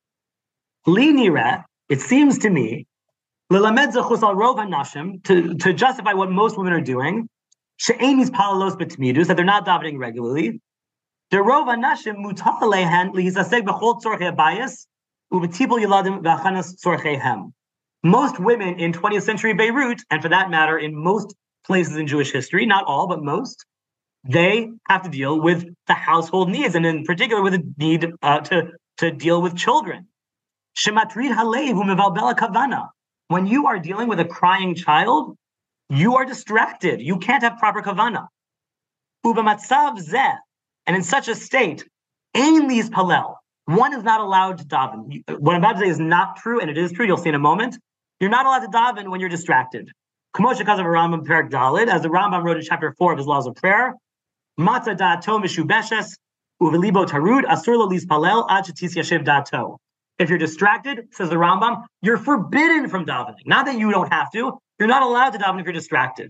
Speaker 1: Li nireh, it seems to me, l'lamed zechus al rov hanashim, to justify what most women are doing, she'ein mispalalos b'tmidus, that they're not davening regularly. The rov hanashim mutar alehen lihisaseg b'chol tzorchei habayis u'b'tibul yiladim v'achanas tzorcheihem. Most women in 20th century Beirut, and for that matter, in most places in Jewish history, not all, but most, they have to deal with the household needs, and in particular with the need to deal with children. Shematrid halev u'mevalbel kavana. When you are dealing with a crying child, you are distracted. You can't have proper kavana. U'b'matzav zeh, and in such a state, ein li's palel. One is not allowed to daven. What I'm about to say is not true, and it is true. You'll see in a moment. You're not allowed to daven when you're distracted. K'mo shekasav Rambam Perek Daled, as the Rambam wrote in chapter 4 of his Laws of Prayer, Matzah da'ato mishubeshes uvelibo tarud asur lo lispalel ad shetis yashiv da'ato. If you're distracted, says the Rambam, you're forbidden from davening. Not that you don't have to. You're not allowed to daven if you're distracted.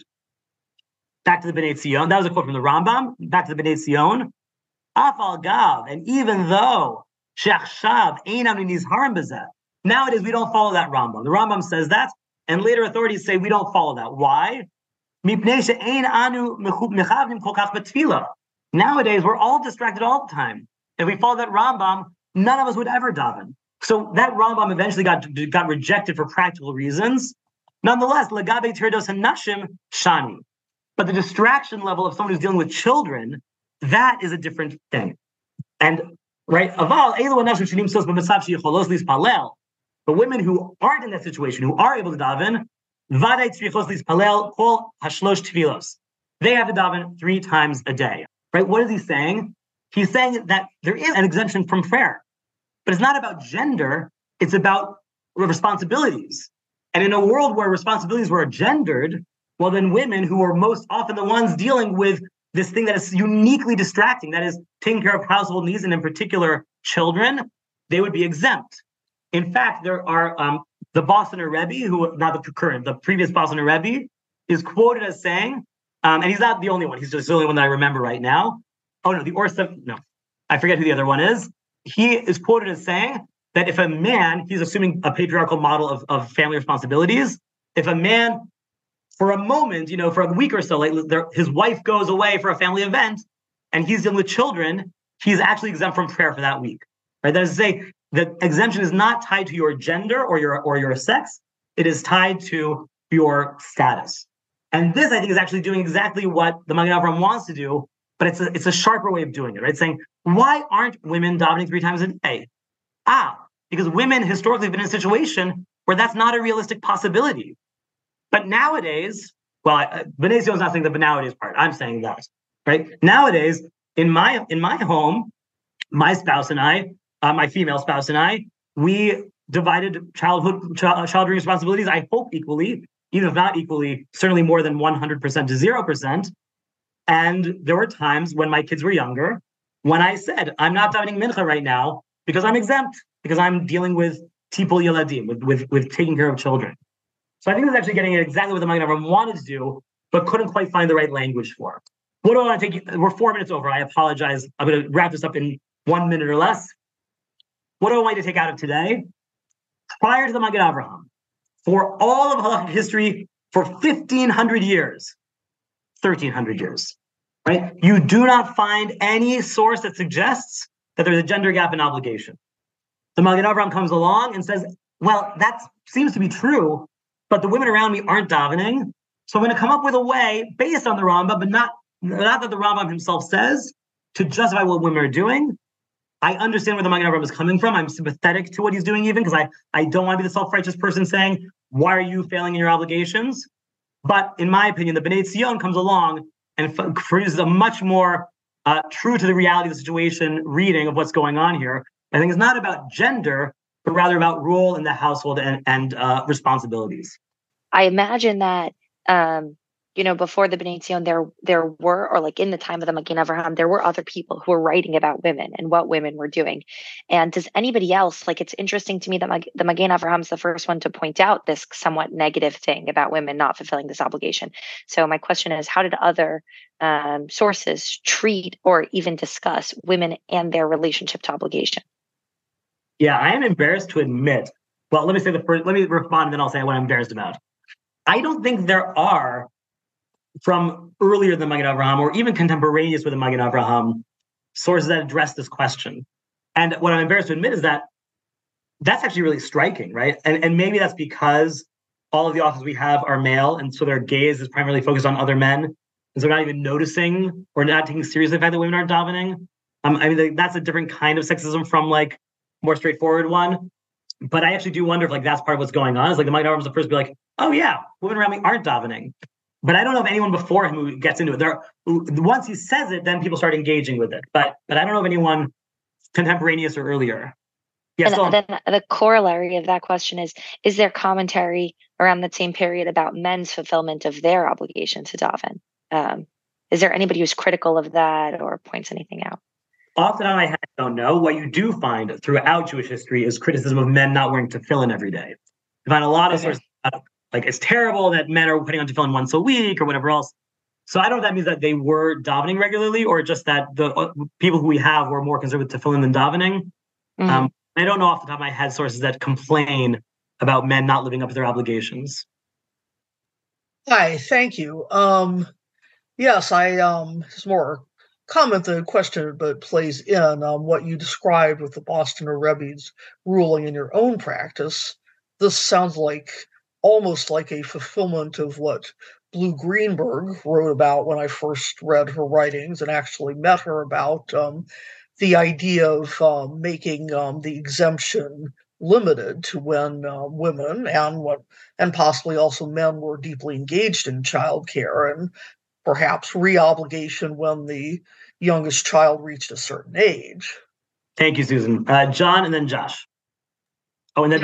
Speaker 1: Back to the Bnei Tzion. That was a quote from the Rambam. Back to the Bnei Tzion. Afal gav, and even though she'achshav einam nizharim bezeh, nowadays we don't follow that Rambam. The Rambam says that, and later authorities say we don't follow that. Why? Mipnei she'ein anu mechavnim kol kach b'tfilah. Nowadays we're all distracted all the time. If we follow that Rambam, none of us would ever daven. So that Rambam eventually got rejected for practical reasons. Nonetheless, legabe tirdos hanashim shani. But the distraction level of someone who's dealing with children, that is a different thing. And right, aval elu hanashim shenim sos b'matzav sheyicholos lispalel. But women who aren't in that situation, who are able to daven, vaday tzrichos lispalel kol hashlosh tfilos. They have to daven 3 times a day. Right? What is he saying? He's saying that there is an exemption from prayer. But it's not about gender, it's about responsibilities. And in a world where responsibilities were gendered, well, then women, who are most often the ones dealing with this thing that is uniquely distracting, that is taking care of household needs, and in particular children, they would be exempt. In fact, there are the Bosner Rebbe, who, not the current, the previous Bosner Rebbe, is quoted as saying, and he's not the only one, he's just the only one that I remember right now. Oh no, I forget who the other one is. He is quoted as saying that if a man, he's assuming a patriarchal model of family responsibilities, if a man, for a moment, for a week or so, his wife goes away for a family event and he's dealing with children, he's actually exempt from prayer for that week. Right? That is to say, the exemption is not tied to your gender or your sex. It is tied to your status. And this, I think, is actually doing exactly what the Magen Avraham wants to do, but it's a sharper way of doing it, right? Saying, why aren't women davening 3 times a day? Because women historically have been in a situation where that's not a realistic possibility. But nowadays, Bnei Zion's not saying the nowadays part. I'm saying that, right? Nowadays, in my home, my spouse and I, my female spouse and I, we divided child responsibilities, I hope equally, even if not equally, certainly more than 100% to 0%. And there were times when my kids were younger, when I said, I'm not davening mincha right now because I'm exempt, because I'm dealing with tipul yeladim, with taking care of children. So I think it's actually getting at exactly what the Magen Avraham wanted to do, but couldn't quite find the right language for. What do I want to take? We're 4 minutes over. I apologize. I'm going to wrap this up in 1 minute or less. What do I want you to take out of today? Prior to the Magen Avraham, for all of halakhic history, for 1,500 years, 1,300 years, right? You do not find any source that suggests that there's a gender gap in obligation. The Magen Avraham comes along and says, well, that seems to be true, but the women around me aren't davening. So I'm going to come up with a way based on the Rambam, but not that the Rambam himself says, to justify what women are doing. I understand where the Magen Avraham is coming from. I'm sympathetic to what he's doing even, because I don't want to be the self-righteous person saying, why are you failing in your obligations? But in my opinion, the Bnei Tzion comes along and produces a much more true to the reality of the situation reading of what's going on here. I think it's not about gender, but rather about role in the household and responsibilities.
Speaker 6: I imagine that, before the Bnei Tzion, there were, or like in the time of the Magen Avraham, there were other people who were writing about women and what women were doing. And does anybody else, it's interesting to me that the Magen Avraham is the first one to point out this somewhat negative thing about women not fulfilling this obligation. So my question is, how did other sources treat or even discuss women and their relationship to obligation?
Speaker 1: Yeah, I am embarrassed to admit. Well, let me respond, and then I'll say what I'm embarrassed about. I don't think there are, from earlier than Magen Avraham, or even contemporaneous with the Magen Avraham, sources that address this question. And what I'm embarrassed to admit is that that's actually really striking, right? And maybe that's because all of the authors we have are male, and so their gaze is primarily focused on other men, and so they're not even noticing or not taking seriously the fact that women aren't davening. That's a different kind of sexism from more straightforward one. But I actually do wonder if that's part of what's going on. It's the Magen Avraham is the first to be oh yeah, women around me aren't davening. But I don't know if anyone before him who gets into it. Once he says it, then people start engaging with it. But I don't know of anyone contemporaneous or earlier. Yeah,
Speaker 6: and then the corollary of that question is there commentary around the same period about men's fulfillment of their obligation to daven? Is there anybody who's critical of that or points anything out?
Speaker 1: Off the top of my head, I don't know. What you do find throughout Jewish history is criticism of men not wearing tefillin every day. You find a lot of sources like it's terrible that men are putting on tefillin once a week or whatever else. So I don't know if that means that they were davening regularly or just that the people who we have were more concerned with tefillin than davening. I don't know off the top of my head sources that complain about men not living up to their obligations.
Speaker 8: Hi, thank you. Yes, it's more comment than a question, but plays in what you described with the Boston Rebbe's ruling in your own practice. This sounds like almost like a fulfillment of what Blue Greenberg wrote about when I first read her writings and actually met her about the idea of making the exemption limited to when women and possibly also men were deeply engaged in childcare, and perhaps re-obligation when the youngest child reached a certain age.
Speaker 1: Thank you, Susan. John, and then Josh. Oh, and then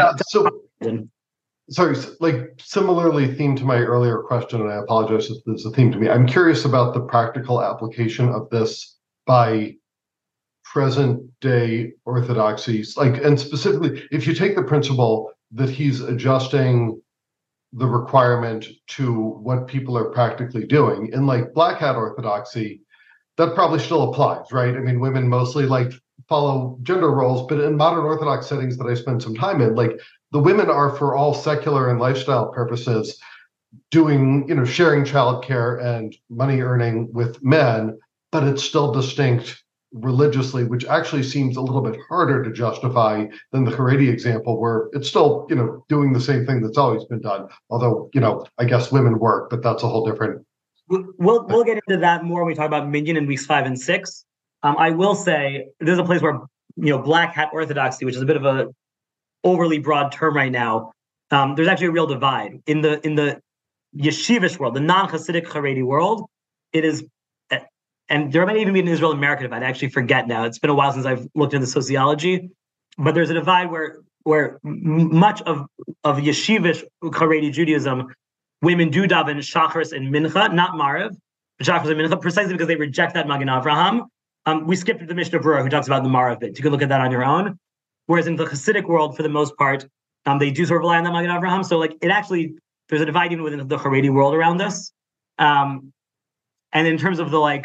Speaker 3: sorry, like similarly themed to my earlier question, and I apologize if there's a theme to me. I'm curious about the practical application of this by present day orthodoxies, and specifically, if you take the principle that he's adjusting the requirement to what people are practically doing in like black hat orthodoxy, that probably still applies, right? I mean, women mostly follow gender roles, but in modern Orthodox settings that I spend some time in, the women are, for all secular and lifestyle purposes, doing, sharing childcare and money earning with men, but it's still distinct religiously, which actually seems a little bit harder to justify than the Haredi example, where it's still, doing the same thing that's always been done. Although, I guess women work, but that's a whole different.
Speaker 1: We'll get into that more when we talk about Minyan in weeks 5 and 6. I will say there's a place where, black hat orthodoxy, which is a bit of a overly broad term right now. There's actually a real divide in the yeshivish world, the non-Hasidic Haredi world. It is. And there might even be an Israel-American divide. I actually forget now. It's been a while since I've looked into sociology. But there's a divide where much of yeshivish Haredi Judaism, women do daven Shacharis and Mincha, not Maariv, but Shacharis and Mincha, precisely because they reject that Magen Avraham. We skipped the Mishnah Berurah, who talks about the Maariv bit. You can look at that on your own. Whereas in the Hasidic world, for the most part, they do sort of rely on that Magen Avraham. So it actually, there's a divide even within the Haredi world around this. And in terms of the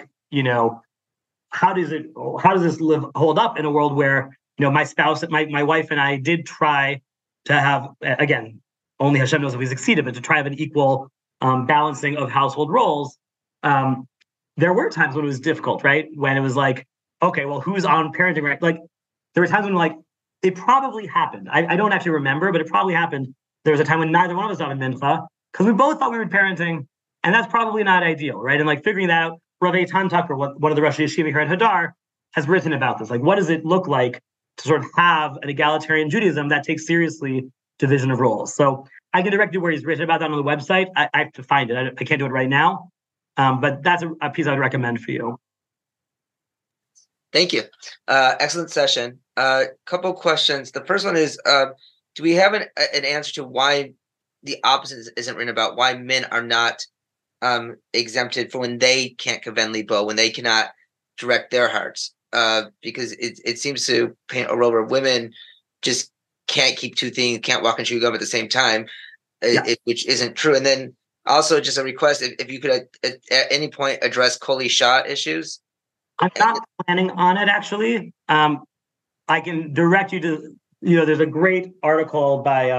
Speaker 1: how does this hold up in a world where my spouse, my wife and I did try to have, again, only Hashem knows if we succeeded, but to try to have an equal balancing of household roles. There were times when it was difficult, right? When it was okay, well, who's on parenting, right? There were times when it probably happened. I don't actually remember, but it probably happened. There was a time when neither one of us davened mincha because we both thought we were parenting, and that's probably not ideal, right? And figuring that out. Rav Eitan Tucker, one of the Rosh Yeshiva here at Hadar, has written about this. What does it look like to sort of have an egalitarian Judaism that takes seriously division of roles? So I can direct you where he's written about that on the website. I have to find it. I can't do it right now, but that's a piece I would recommend for you.
Speaker 4: Thank you. Excellent session. Couple questions. The first one is, do we have an answer to why the opposite isn't written about, why men are not exempted for when they can't kaven libo, when they cannot direct their hearts, because it seems to paint a role where women just can't keep two things, can't walk and chew gum at the same time, which isn't true. And then also just a request, if you could at any point address Kol Isha issues.
Speaker 1: I'm not planning on it, actually. I can direct you to, there's a great article by,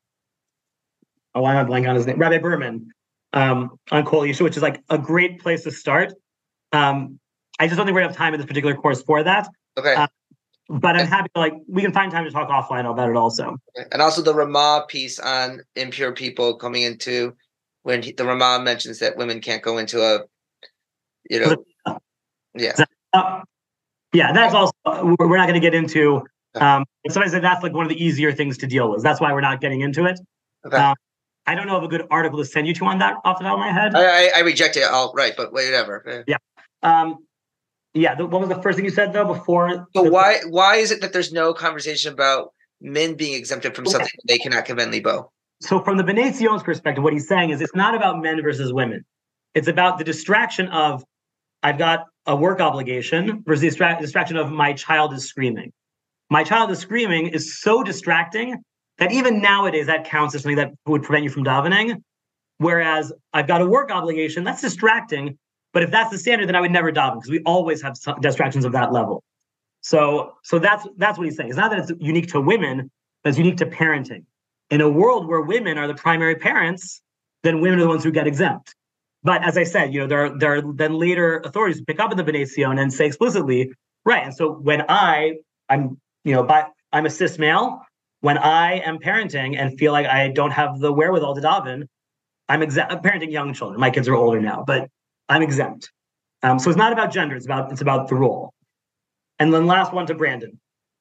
Speaker 1: why am I blanking on his name? Rabbi Berman, on Kol Isha, which is a great place to start. I just don't think we have time in this particular course for that.
Speaker 4: Okay.
Speaker 1: But I'm happy we can find time to talk offline about it also.
Speaker 4: And also the Ramah piece on impure people coming into, when the Ramah mentions that women can't go into a,
Speaker 1: that's also, we're not going to get into, somebody said that's one of the easier things to deal with. That's why we're not getting into it.
Speaker 4: Okay.
Speaker 1: I don't know of a good article to send you to on that off the top of my head.
Speaker 4: I reject it outright, but whatever.
Speaker 1: Yeah. What was the first thing you said though before?
Speaker 4: So why is it that there's no conversation about men being exempted from something they cannot kaven libo?
Speaker 1: So from the B'nai Zion's perspective, what he's saying is it's not about men versus women. It's about the distraction of I've got a work obligation versus the distraction of my child is screaming. My child is screaming is so distracting that even nowadays that counts as something that would prevent you from davening. Whereas I've got a work obligation, that's distracting. But if that's the standard, then I would never daven because we always have some distractions of that level. So that's what he's saying. It's not that it's unique to women, but it's unique to parenting. In a world where women are the primary parents, then women are the ones who get exempt. But as I said, there are then later authorities who pick up in the B'nai Zion and say explicitly, right. And so when I'm a cis male, when I am parenting and feel like I don't have the wherewithal to daven, I'm parenting young children. My kids are older now, but I'm exempt. So it's not about gender. It's about the role. And then last one to Brandon.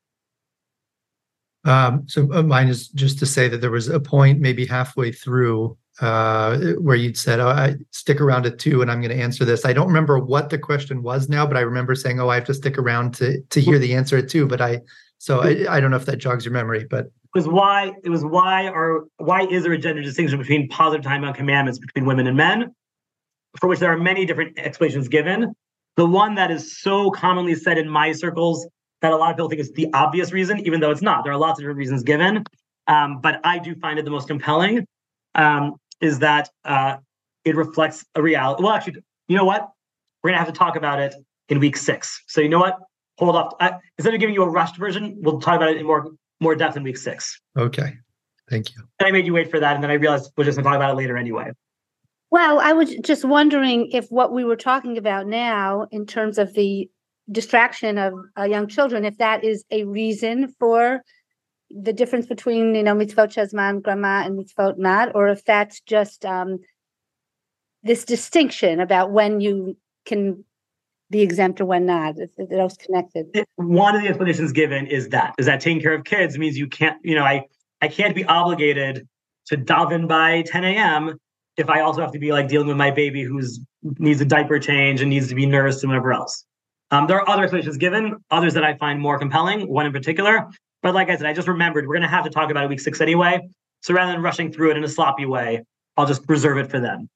Speaker 11: So mine is just to say that there was a point maybe halfway through where you'd said, "Oh, I stick around at 2 and I'm going to answer this." I don't remember what the question was now, but I remember saying, "Oh, I have to stick around to hear the answer at 2." But I don't know if that jogs your memory, but
Speaker 1: why is there a gender distinction between positive time bound commandments between women and men, for which there are many different explanations given. The one that is so commonly said in my circles that a lot of people think is the obvious reason, even though it's not. There are lots of different reasons given, but I do find it the most compelling. Is that it reflects a reality. Well, actually, you know what? We're going to have to talk about it in week 6. So you know what? Hold off. Instead of giving you a rushed version, we'll talk about it in more depth in week 6.
Speaker 11: Okay. Thank you.
Speaker 1: And I made you wait for that, and then I realized we're just going to talk about it later anyway.
Speaker 5: Well, I was just wondering if what we were talking about now, in terms of the distraction of young children, if that is a reason for the difference between, mitzvot shezman grama and mitzvot not, or if that's just this distinction about when you can be exempt or when not, if those connected.
Speaker 1: One of the explanations given is that taking care of kids means you can't, I can't be obligated to daven by 10 a.m. if I also have to be dealing with my baby who's needs a diaper change and needs to be nursed and whatever else. There are other explanations given, others that I find more compelling, one in particular. But like I said, I just remembered we're going to have to talk about it week 6 anyway. So rather than rushing through it in a sloppy way, I'll just reserve it for then.